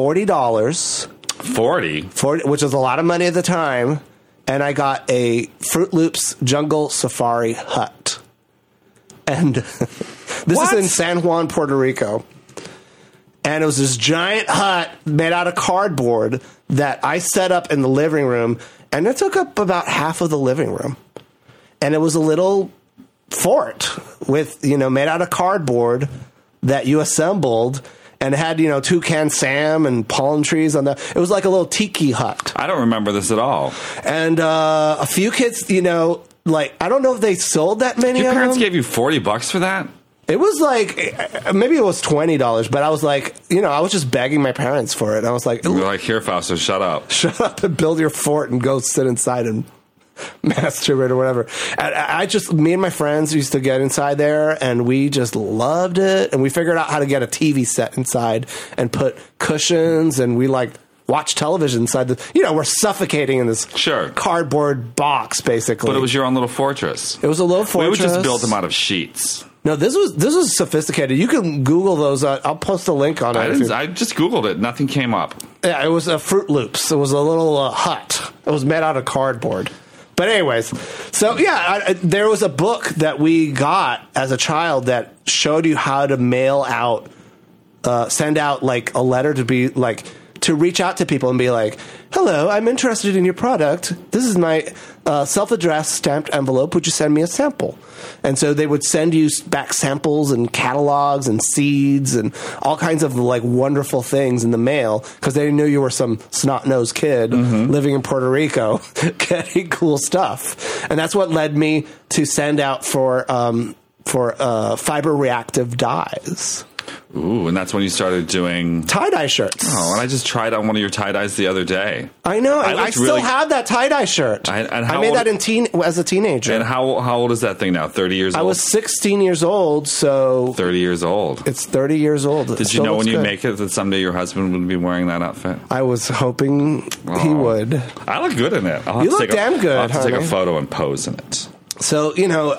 $40. 40? 40, which was a lot of money at the time. And I got a Fruit Loops Jungle Safari hut. And this is in San Juan, Puerto Rico. And it was this giant hut made out of cardboard that I set up in the living room. And it took up about half of the living room. And it was a little fort with, made out of cardboard that you assembled. And it had, Toucan Sam and palm trees on it was like a little tiki hut. I don't remember this at all. And a few kids, I don't know if they sold that many of them. Your parents gave you $40 for that? It was like, maybe it was $20, but I was like, I was just begging my parents for it. I was like, you were like, here, Fausto, shut up. Shut up and build your fort and go sit inside and masturbate or whatever. And me and my friends used to get inside there and we just loved it. And we figured out how to get a TV set inside and put cushions and we watch television inside we're suffocating in this cardboard box basically. But it was your own little fortress. It was a little fortress. We would just build them out of sheets. No, this was sophisticated. You can Google those. I'll post a link on it. I just Googled it. Nothing came up. Yeah, it was a Fruit Loops. It was a little hut. It was made out of cardboard. But anyways, so there was a book that we got as a child that showed you how to mail out, send out like a letter to be like, to reach out to people and be like, hello, I'm interested in your product. This is my self-addressed stamped envelope. Would you send me a sample? And so they would send you back samples and catalogs and seeds and all kinds of wonderful things in the mail because they knew you were some snot-nosed kid living in Puerto Rico getting cool stuff. And that's what led me to send out for fiber reactive dyes. Ooh, and that's when you started doing tie-dye shirts. Oh, and I just tried on one of your tie-dyes the other day. I know. I still have that tie-dye shirt. I made that as a teenager. And how old is that thing now? 30 years old? I was 16 years old, so... 30 years old. It's 30 years old. Did you know when you make it that someday your husband would be wearing that outfit? I was hoping he would. I look good in it. You look damn good, I'll have to take a photo and pose in it. So,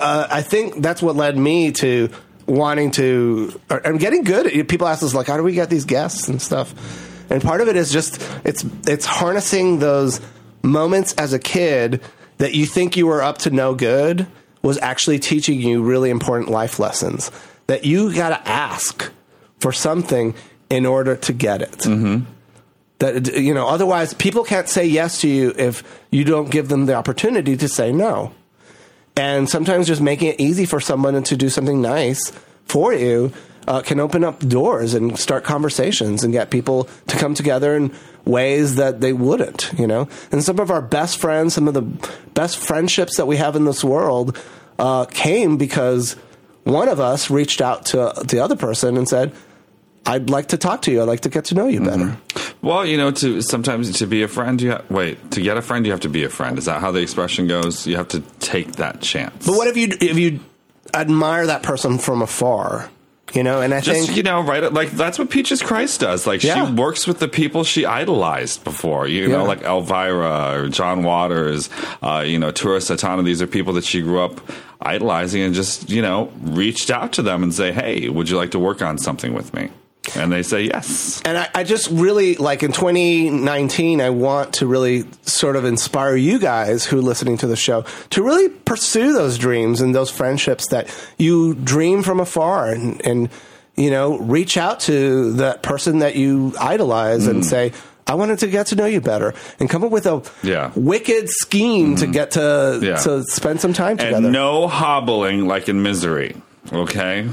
I think that's what led me to... wanting to, I'm getting good. People ask us how do we get these guests and stuff? And part of it is just, it's harnessing those moments as a kid that you think you were up to no good was actually teaching you really important life lessons that you got to ask for something in order to get it. Mm-hmm. That, otherwise people can't say yes to you if you don't give them the opportunity to say no. And sometimes just making it easy for someone to do something nice for you can open up doors and start conversations and get people to come together in ways that they wouldn't, And some of our best friends, some of the best friendships that we have in this world came because one of us reached out to the other person and said, I'd like to talk to you. I'd like to get to know you better. Well, sometimes to be a friend, to get a friend, you have to be a friend. Is that how the expression goes? You have to take that chance. But what if you admire that person from afar? And I think right, that's what Peaches Christ does. She works with the people she idolized before. Like Elvira or John Waters, Tura Satana. These are people that she grew up idolizing, and just reached out to them and say, "Hey, would you like to work on something with me?" And they say yes. And I just really, in 2019, I want to really sort of inspire you guys who are listening to the show to really pursue those dreams and those friendships that you dream from afar and reach out to that person that you idolize and say, I wanted to get to know you better and come up with a wicked scheme to get to spend some time together. And no hobbling like in Misery, okay?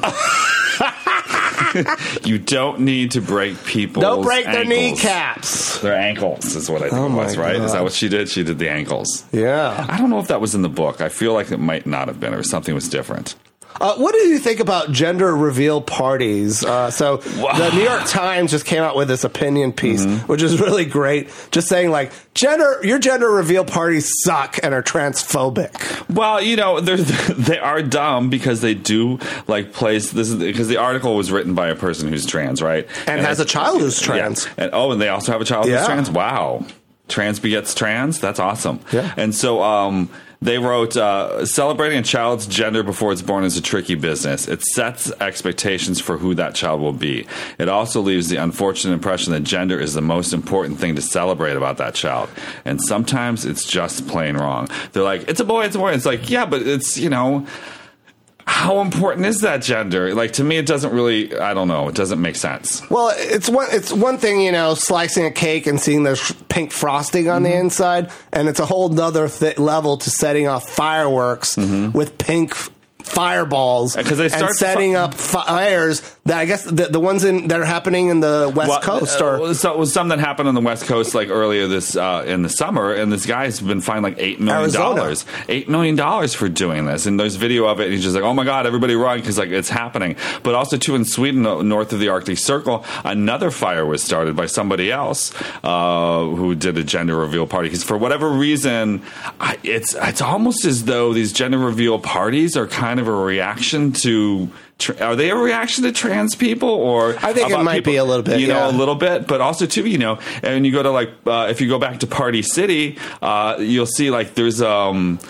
You don't need to break people's Don't break their ankles. Kneecaps. Their ankles is what I think it was, right? God. Is that what she did? She did the ankles. Yeah. I don't know if that was in the book. I feel like it might not have been, or something was different. What do you think about gender reveal parties? The New York Times just came out with this opinion piece, which is really great. Just saying, like, your gender reveal parties suck and are transphobic. Well, you know, they are dumb because they do like place this because the article was written by a person who's trans, right? And has a child who's trans. Yeah. And they also have a child who's trans. Wow. Trans begets trans. That's awesome. Yeah. And so they wrote, celebrating a child's gender before it's born is a tricky business. It sets expectations for who that child will be. It also leaves the unfortunate impression that gender is the most important thing to celebrate about that child. And sometimes it's just plain wrong. They're like, it's a boy, it's a boy. It's like, yeah, but it's, you know, how important is that gender? Like, to me, it doesn't really, I don't know, it doesn't make sense. Well, it's one thing, you know, slicing a cake and seeing there's pink frosting on the inside, and it's a whole nother level to setting off fireworks with pink fireballs and setting up fires that I guess the ones that are happening in the West Coast was some that happened on the West Coast like earlier this in the summer, and this guy's been fined like $8 million. $8 million for doing this, and there's video of it, and he's just like, oh my god, everybody run, because like it's happening. But also too, in Sweden, north of the Arctic Circle, another fire was started by somebody else who did a gender reveal party, because for whatever reason it's almost as though these gender reveal parties are kind of a reaction to are they a reaction to trans people, or I think it might be a little bit, a little bit, but also too, you know, and you go to like if you go back to Party City, you'll see like there's an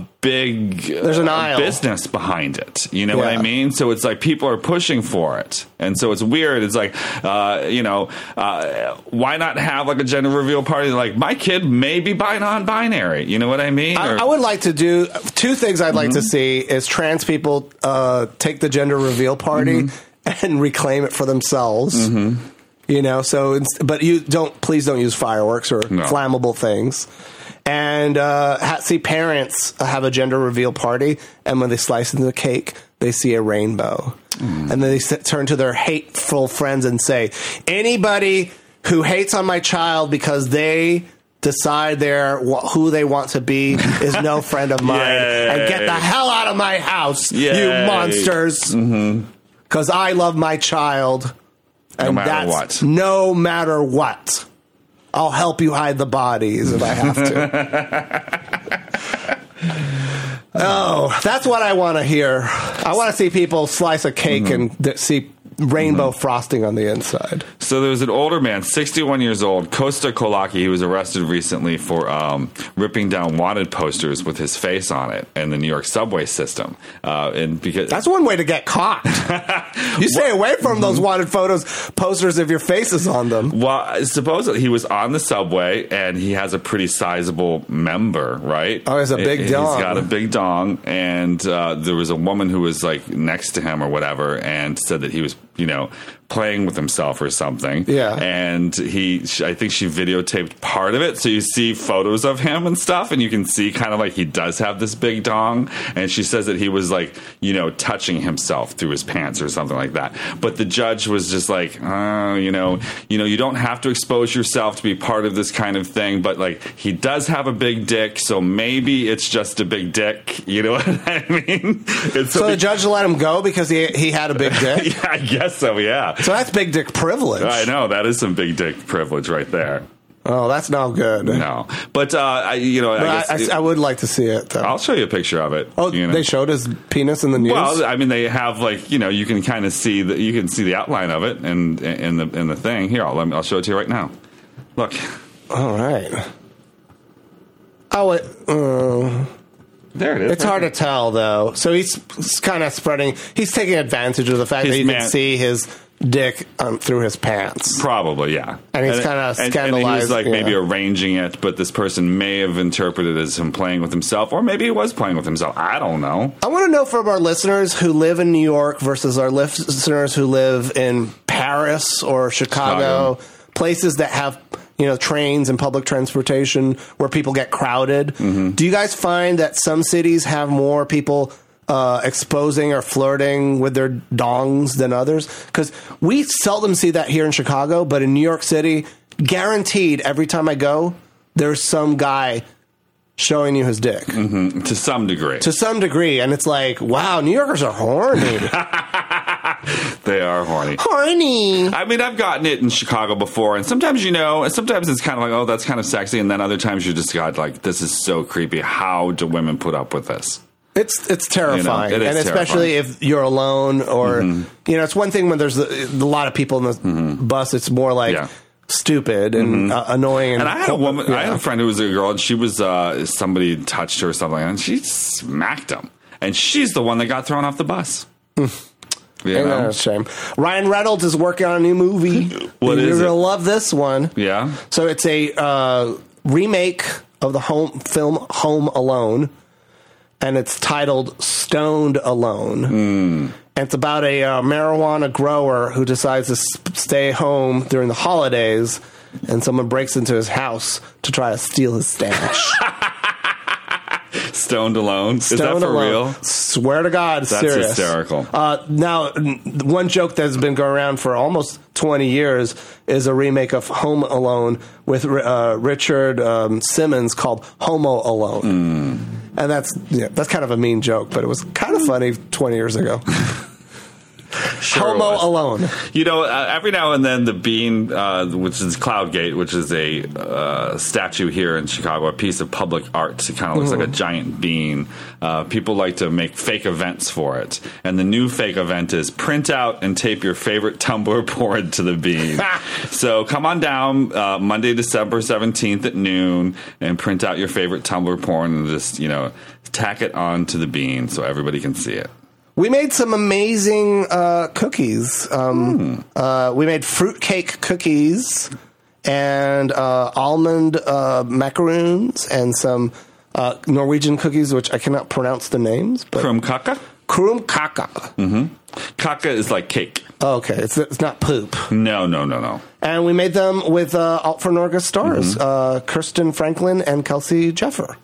aisle business behind it. You know what I mean? So it's like people are pushing for it, and so it's weird. It's like why not have like a gender reveal party? Like, my kid may be non-binary. You know what I mean? I would like to do two things. I'd like to see is trans people take the gender reveal party and reclaim it for themselves. You know, but please don't use fireworks or flammable things. And see parents have a gender reveal party, and when they slice into the cake, they see a rainbow. And then they turn to their hateful friends and say, anybody who hates on my child because they decide who they want to be is no friend of mine. And get the hell out of my house, you monsters. Because I love my child. And no matter what. No matter what. I'll help you hide the bodies if I have to. Oh, that's what I want to hear. I want to see people slice a cake and see rainbow frosting on the inside. So there was an older man, 61 years old, Kosta Kolaki. He was arrested recently for ripping down wanted posters with his face on it in the New York subway system. And because that's one way to get caught. You stay away from those wanted posters if your face is on them. Well, supposedly he was on the subway, and he has a pretty sizable member, right? Oh, he's a big dong. He's got a big dong, and there was a woman who was like next to him or whatever, and said that he was, you know, playing with himself or something. Yeah. And I think she videotaped part of it. So you see photos of him and stuff, and you can see kind of like he does have this big dong. And she says that he was like, you know, touching himself through his pants or something like that. But the judge was just like, you don't have to expose yourself to be part of this kind of thing. But like, he does have a big dick. So maybe it's just a big dick. You know what I mean? So the judge let him go because he had a big dick? Yeah, I guess so, yeah. So that's big dick privilege. I know, that is some big dick privilege right there. Oh, that's not good. No, but I would like to see it, though. I'll show you a picture of it. Oh, they showed his penis in the news. Well, I mean, they have like, you know, you can kind of see the outline of it and in the thing. Here, I'll show it to you right now. Look. All right. There it is. It's hard to tell, though. So he's kind of he's taking advantage of the fact that you can see his dick through his pants. Probably, yeah. And he's kind of scandalized. And he was like maybe arranging it, but this person may have interpreted it as him playing with himself, or maybe he was playing with himself. I don't know. I want to know from our listeners who live in New York versus our listeners who live in Paris or Chicago. Places that have, you know, trains and public transportation where people get crowded. Do you guys find that some cities have more people exposing or flirting with their dongs than others? Because we seldom see that here in Chicago, but in New York City, guaranteed every time I go, there's some guy showing you his dick. Mm-hmm. To some degree. To some degree. And it's like, wow, New Yorkers are horny. They are horny. Horny. I mean, I've gotten it in Chicago before, and sometimes, sometimes it's kind of like, oh, that's kind of sexy, and then other times you just got like, this is so creepy. How do women put up with this? It's terrifying. It is and especially terrifying. if you're alone or, it's one thing when there's a lot of people in the bus, it's more like... Yeah. Stupid and annoying. And I had I had a friend who was a girl, and she was, somebody touched her or something, and she smacked him. And she's the one that got thrown off the bus. A shame. Ryan Reynolds is working on a new movie. What is it? You're going to love this one. Yeah. So it's a remake of the film Home Alone, and it's titled Stoned Alone. And it's about a marijuana grower who decides to stay home during the holidays, and someone breaks into his house to try to steal his stash. Stoned Alone? Is that for real? Swear to God, that's serious. Hysterical. Now, one joke that's been going around for almost 20 years is a remake of Home Alone with Richard Simmons called Homo Alone. And that's kind of a mean joke, but it was kind of funny 20 years ago. Sure Homo Alone. Every now and then the Bean, which is Cloudgate, which is a statue here in Chicago, a piece of public art. It kind of looks like a giant bean. People like to make fake events for it. And the new fake event is print out and tape your favorite Tumblr porn to the bean. So come on down Monday, December 17th at noon and print out your favorite Tumblr porn and just, tack it onto the bean so everybody can see it. We made some amazing cookies. We made fruitcake cookies and almond macaroons and some Norwegian cookies, which I cannot pronounce the names. Krumkake? Krumkake. Kaka is like cake. Oh, okay. It's not poop. No. And we made them with Alt for Norge stars, Kirsten Franklin and Kelsey Jeffer.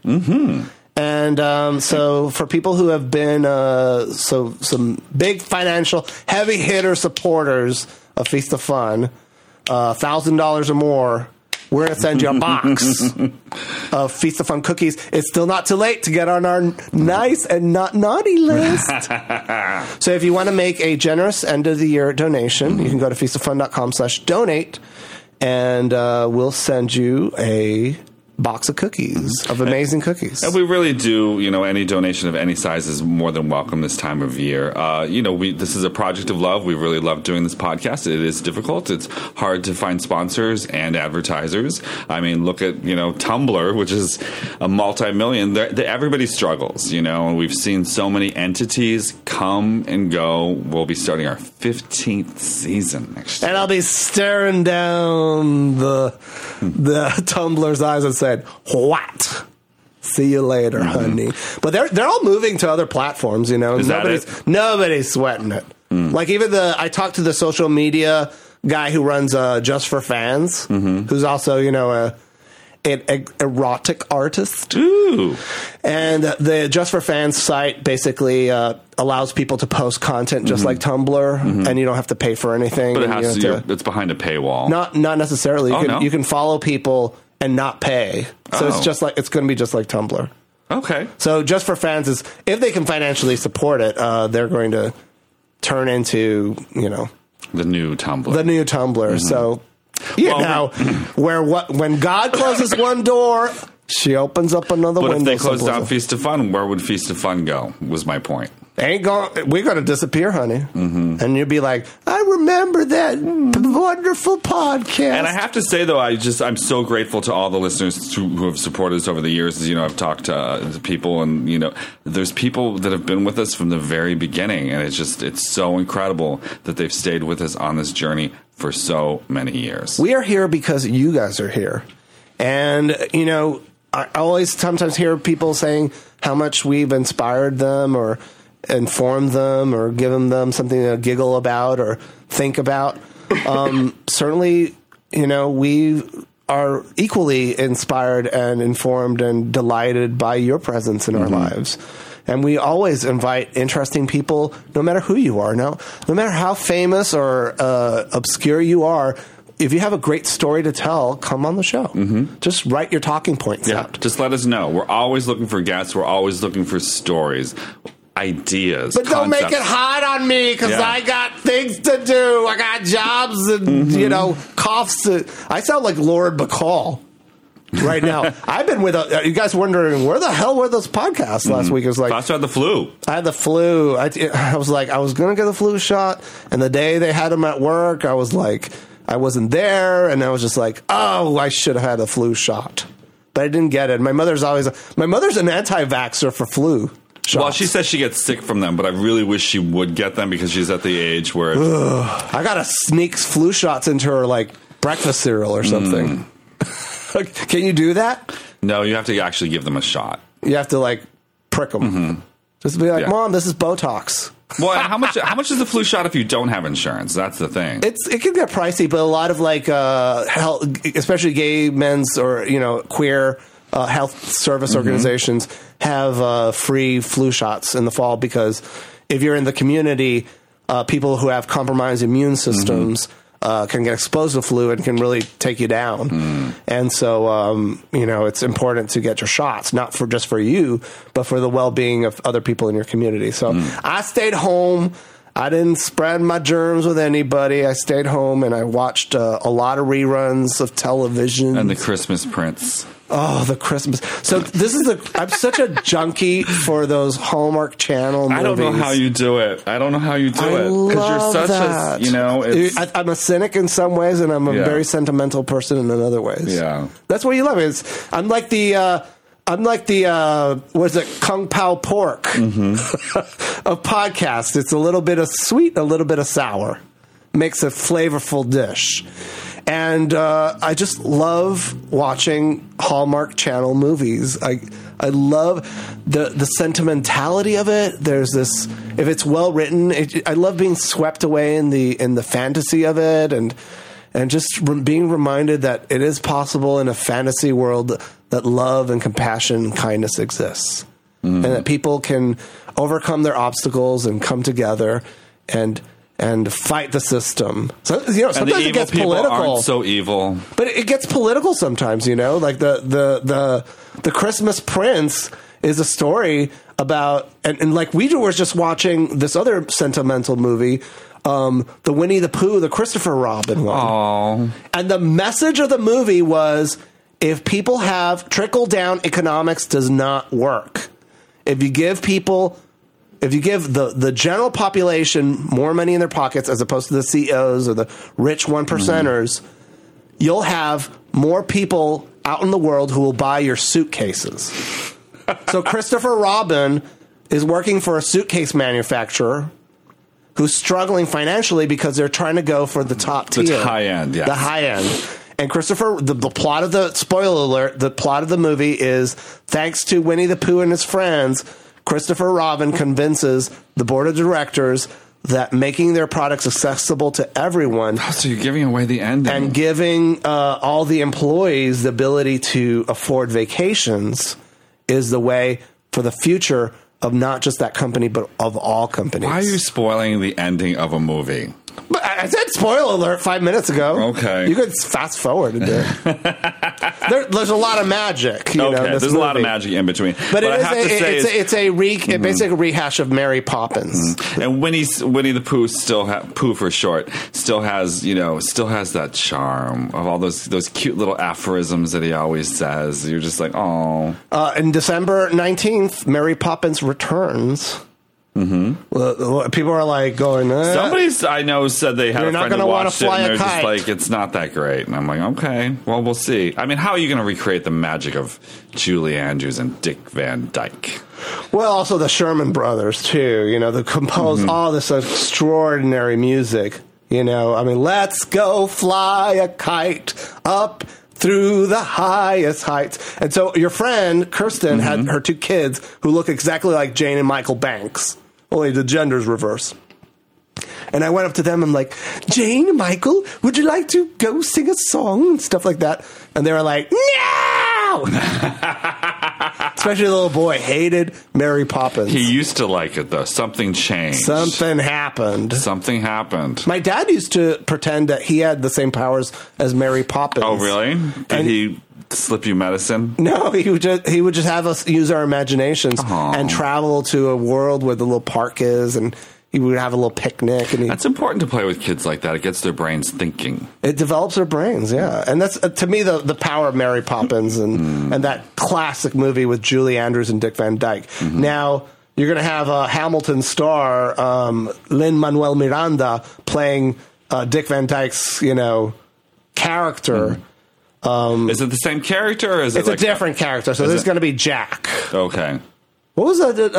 And so for people who have been some big financial heavy hitter supporters of Feast of Fun, $1,000 or more, we're going to send you a box of Feast of Fun cookies. It's still not too late to get on our nice and not naughty list. So if you want to make a generous end of the year donation, you can go to feastoffun.com/donate, and we'll send you a box of cookies, of amazing cookies. And we really do, any donation of any size is more than welcome this time of year. This is a project of love. We really love doing this podcast. It is difficult. It's hard to find sponsors and advertisers. I mean, look at, Tumblr, which is a multi-million. Everybody struggles, and we've seen so many entities come and go. We'll be starting our 15th season next year. And I'll be staring down the Tumblr's eyes and said, "What? See you later, honey." But they're all moving to other platforms, Nobody's sweating it. Like even I talked to the social media guy who runs Just for Fans, who's also an erotic artist. Ooh. And the Just for Fans site basically allows people to post content just like Tumblr, and you don't have to pay for anything. But it's behind a paywall. Not necessarily. You can follow people and not pay. So it's going to be just like Tumblr. Okay. So Just for Fans is, if they can financially support it, they're going to turn into, the new Tumblr. The new Tumblr. So, when God closes one door, she opens up another window. But if they close down Feast of Fun, where would Feast of Fun go, was my point. We're going to disappear, honey. And you'll be like, I remember that wonderful podcast. And I have to say, though, I'm so grateful to all the listeners who have supported us over the years. As I've talked to people, and there's people that have been with us from the very beginning, and it's so incredible that they've stayed with us on this journey for so many years. We are here because you guys are here. And, I always sometimes hear people saying how much we've inspired them or informed them or given them something to giggle about or think about. Certainly, we are equally inspired and informed and delighted by your presence in our lives. And we always invite interesting people, no matter who you are. No matter how famous or obscure you are, if you have a great story to tell, come on the show. Just write your talking points out. Just let us know. We're always looking for guests. We're always looking for stories, ideas, but don't concepts. make it hard on me because I got things to do. I got jobs and coughs. I sound like Lord Bacall right now. I've been with you guys wondering where the hell were those podcasts last week? It was like Foster had the flu. I had the flu. I was like, I was going to get the flu shot, and the day they had them at work, I was like, I wasn't there, and I was just like, oh, I should have had a flu shot, but I didn't get it. My mother's an anti-vaxxer for flu shots. Well, she says she gets sick from them, but I really wish she would get them because she's at the age where I gotta sneak flu shots into her like breakfast cereal or something. Can you do that? No, you have to actually give them a shot. You have to like prick them. Just be like, Mom, this is Botox. Well, how much is the flu shot if you don't have insurance? That's the thing. It can get pricey, but a lot of like health, especially gay men's or queer health service organizations have free flu shots in the fall because if you're in the community, people who have compromised immune systems can get exposed to flu and can really take you down. And so, it's important to get your shots, not just for you, but for the well-being of other people in your community. So I stayed home. I didn't spread my germs with anybody. I stayed home and I watched a lot of reruns of television. And the Christmas Prince. Oh, the Christmas. So I'm such a junkie for those Hallmark Channel movies. I don't know how you do it. Because you're such that. I'm a cynic in some ways, and I'm a very sentimental person in other ways. Yeah. That's what you love. I'm like the what is it, Kung Pao pork of podcasts. It's a little bit of sweet, a little bit of sour. Makes a flavorful dish. And I just love watching Hallmark Channel movies. I love the sentimentality of it. There's this, if it's well written, I love being swept away in the fantasy of it, and just being reminded that it is possible in a fantasy world that love and compassion and kindness exists, and that people can overcome their obstacles and come together and fight the system. So sometimes it gets political. Aren't so evil, but it gets political sometimes. Like the Christmas Prince is a story about, and like we were just watching this other sentimental movie, the Winnie the Pooh, the Christopher Robin one. Aww. And the message of the movie was, if people have trickle-down economics does not work. If you give the general population more money in their pockets as opposed to the CEOs or the rich 1%ers, you'll have more people out in the world who will buy your suitcases. So Christopher Robin is working for a suitcase manufacturer who's struggling financially because they're trying to go for the top tier. The high end, yes. The high end. And Christopher, the plot of the, spoiler alert, the plot of the movie is, thanks to Winnie the Pooh and his friends, Christopher Robin convinces the board of directors that making their products accessible to everyone. Oh, so you're giving away the ending. And giving all the employees the ability to afford vacations is the way for the future of not just that company, but of all companies. Why are you spoiling the ending of a movie? But I said spoiler alert 5 minutes ago. Okay. You could fast forward a bit. There's a lot of magic. There's a lot of magic in between. But it's a basic rehash of Mary Poppins. And Winnie the Pooh Pooh for short, still has that charm of all those cute little aphorisms that he always says. You're just like, oh. In December 19th, Mary Poppins returns. People are like going, somebody I know said they had a friend who watched it and they're just like, it's not that great. And I'm like, okay, well, we'll see. I mean, how are you going to recreate the magic of Julie Andrews and Dick Van Dyke? Well, also the Sherman Brothers too, they composed all this extraordinary music. Let's go fly a kite up through the highest heights. And so your friend Kirsten had her two kids who look exactly like Jane and Michael Banks. Only the gender's reverse. And I went up to them and I'm like, Jane and Michael, would you like to go sing a song and stuff like that? And they were like, no! Especially the little boy hated Mary Poppins. He used to like it, though. Something changed. Something happened. Something happened. My dad used to pretend that he had the same powers as Mary Poppins. Oh, really? Did he slip you medicine? No, he would just have us use our imaginations and travel to a world where the little park is, and he would have a little picnic. And that's important to play with kids like that. It gets their brains thinking. It develops their brains, yeah. And that's, to me, the power of Mary Poppins and that classic movie with Julie Andrews and Dick Van Dyke. Mm-hmm. Now, you're going to have a Hamilton star, Lin-Manuel Miranda, playing Dick Van Dyke's, character. Is it the same character? Or is it's a different character. So there's going to be Jack. Okay. What was that?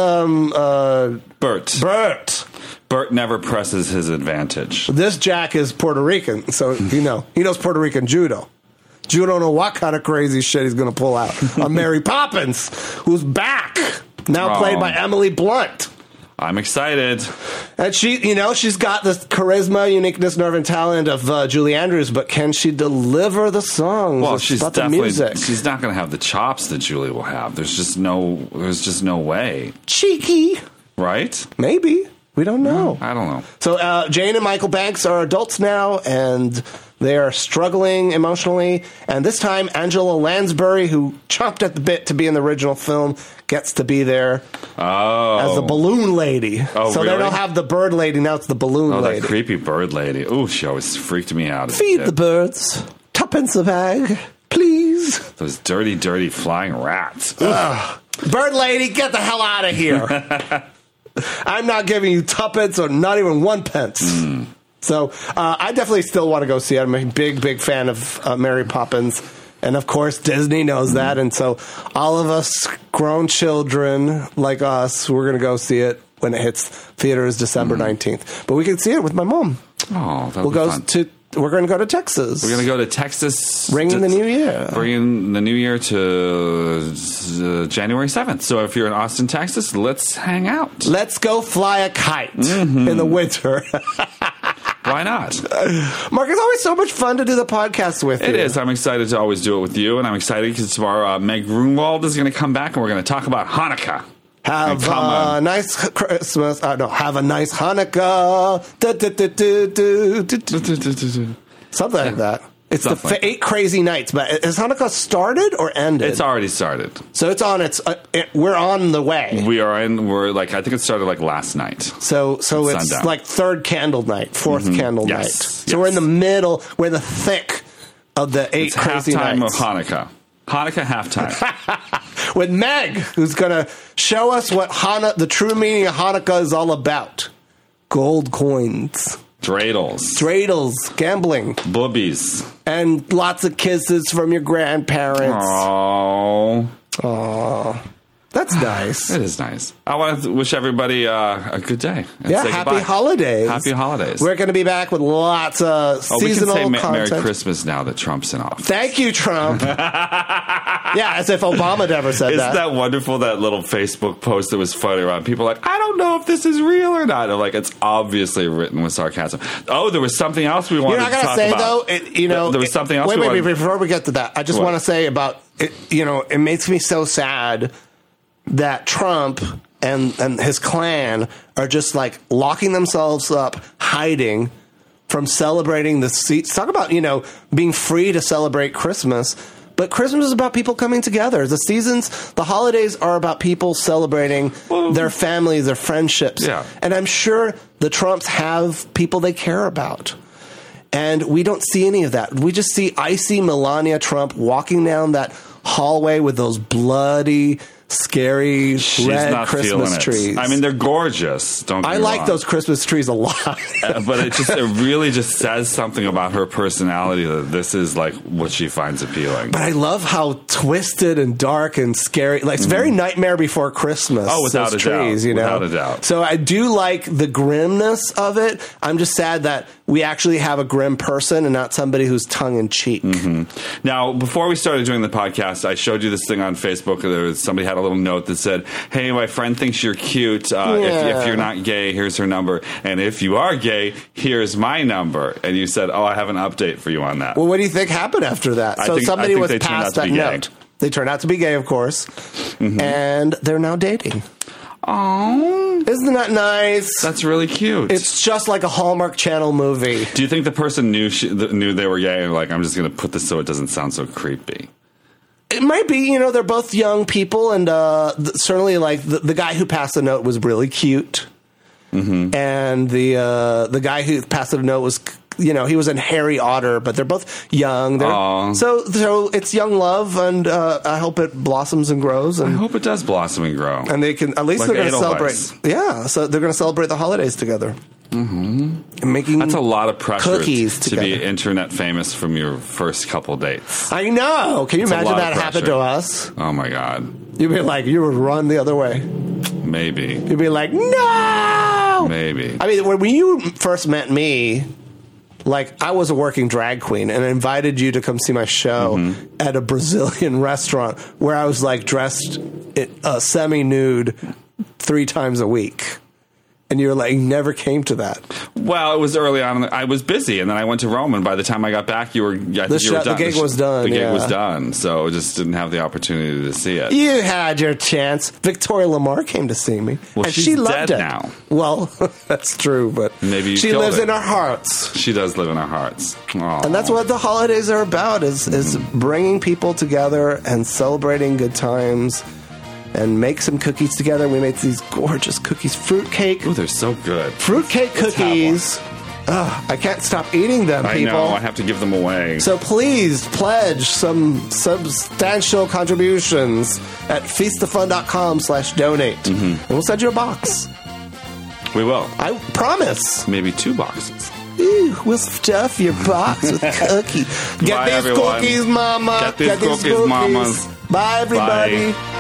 Bert. Bert never presses his advantage. This Jack is Puerto Rican, so he knows Puerto Rican judo. You don't know what kind of crazy shit he's going to pull out on Mary Poppins, who's back, now played by Emily Blunt. I'm excited. And she, she's got this charisma, uniqueness, nerve, and talent of Julie Andrews, but can she deliver the songs? Well, she's not going to have the chops that Julie will have. There's just no way. Cheeky. Right? Maybe. We don't know. I don't know. So Jane and Michael Banks are adults now, and they are struggling emotionally. And this time, Angela Lansbury, who chomped at the bit to be in the original film, gets to be there as the balloon lady. Oh, so really? they don't have the bird lady, now it's the balloon lady. Oh, that creepy bird lady. Ooh, she always freaked me out. Feed the birds. Tuppence a bag, please. Those dirty, dirty flying rats. Bird lady, get the hell out of here. I'm not giving you tuppence or not even 1 pence. So I definitely still want to go see it. I'm a big, big fan of Mary Poppins. And, of course, Disney knows that. And so all of us grown children like us, we're going to go see it when it hits theaters December 19th. But we can see it with my mom. Oh, that'll be fun. We're going to go to Texas. We're going to go to Texas. Bringing the new year. Bringing the new year to January 7th. So if you're in Austin, Texas, let's hang out. Let's go fly a kite in the winter. Why not? Mark, it's always so much fun to do the podcast with you. It is. I'm excited to always do it with you, and I'm excited because tomorrow Meg Grunwald is going to come back, and we're going to talk about Hanukkah. Have a nice Christmas. Have a nice Hanukkah. Something like that. It's the 8 crazy nights. But has Hanukkah started or ended? It's already started. So it's on. We're on the way. I think it started last night. So it's sundown. like 3rd candle night, 4th candle night. So we're in the middle. We're in the thick of the 8 crazy nights. Halftime of Hanukkah. Hanukkah halftime. With Meg, who's going to show us what the true meaning of Hanukkah is all about. Gold coins. Dreidels, gambling. Boobies. And lots of kisses from your grandparents. Aww. That's nice. It is nice. I want to wish everybody a good day. Happy holidays. Happy holidays. We're going to be back with lots of seasonal we can say content. Merry Christmas now that Trump's in office. Thank you, Trump. Yeah, as if Obama never said that. Isn't that wonderful, that little Facebook post that was floating around? People are like, I don't know if this is real or not. I'm like, it's obviously written with sarcasm. Oh, there was something else we wanted to talk about. You're not going to say, though, there was something else wait, before we get to that, I just want to say about, it makes me so sad that Trump and his clan are just locking themselves up, hiding from celebrating the seats. Talk about, being free to celebrate Christmas. But Christmas is about people coming together. The seasons, the holidays are about people celebrating their families, their friendships. Yeah. And I'm sure the Trumps have people they care about. And we don't see any of that. We just see icy Melania Trump walking down that hallway with those bloody, scary red Christmas trees. I mean, they're gorgeous. I like those Christmas trees a lot. But it really just says something about her personality that this is what she finds appealing. But I love how twisted and dark and scary. It's very Nightmare Before Christmas. Oh, without a trees, doubt. Without a doubt. So I do like the grimness of it. I'm just sad that we actually have a grim person and not somebody who's tongue in cheek. Now, before we started doing the podcast, I showed you this thing on Facebook. Somebody had a little note that said, hey, my friend thinks you're cute. If you're not gay, here's her number. And if you are gay, here's my number. And you said, I have an update for you on that. Well, what do you think happened after that? So somebody was past that note. They turned out to be gay, of course. And they're now dating. Oh, isn't that nice? That's really cute. It's just like a Hallmark Channel movie. Do you think the person knew they were gay and like, I'm just going to put this so it doesn't sound so creepy? It might be. They're both young people, and certainly like the guy who passed the note was really cute. And the guy who passed the note was, he was in Harry Otter, but they're both young. So it's young love, and I hope it blossoms and grows. And I hope it does blossom and grow. And they can, at least like they're going to Edelweiss. celebrate. Yeah, so they're going to celebrate the holidays together. And making that's a lot of pressure cookies to be internet famous from your first couple dates. I know. Can you imagine that happened to us? Oh my God. You'd be like, you would run the other way. Maybe. You'd be like, no! Maybe. I mean, when you first met me, like, I was a working drag queen, and I invited you to come see my show at a Brazilian restaurant where I was, like, dressed semi-nude 3 times a week. And you were like, you never came to that. Well, it was early on. I was busy, and then I went to Rome, and by the time I got back, you were done. The gig was done. The gig was done, so I just didn't have the opportunity to see it. You had your chance. Victoria Lamar came to see me. Well, and she's she loved dead it. now. Well, that's true, but maybe she lives in our hearts. She does live in our hearts. Aww. And that's what the holidays are about, is bringing people together and celebrating good times. And make some cookies together. We made these gorgeous cookies. Fruitcake. Oh, they're so good. Fruitcake cookies. I can't stop eating them, people. I know. I have to give them away. So please pledge some substantial contributions at feastoffun.com/donate. And we'll send you a box. We will. I promise. Maybe 2 boxes. Ooh, we'll stuff your box with cookies. Get Bye, these everyone. cookies, mama. Get these cookies, mamas. Bye, everybody. Bye.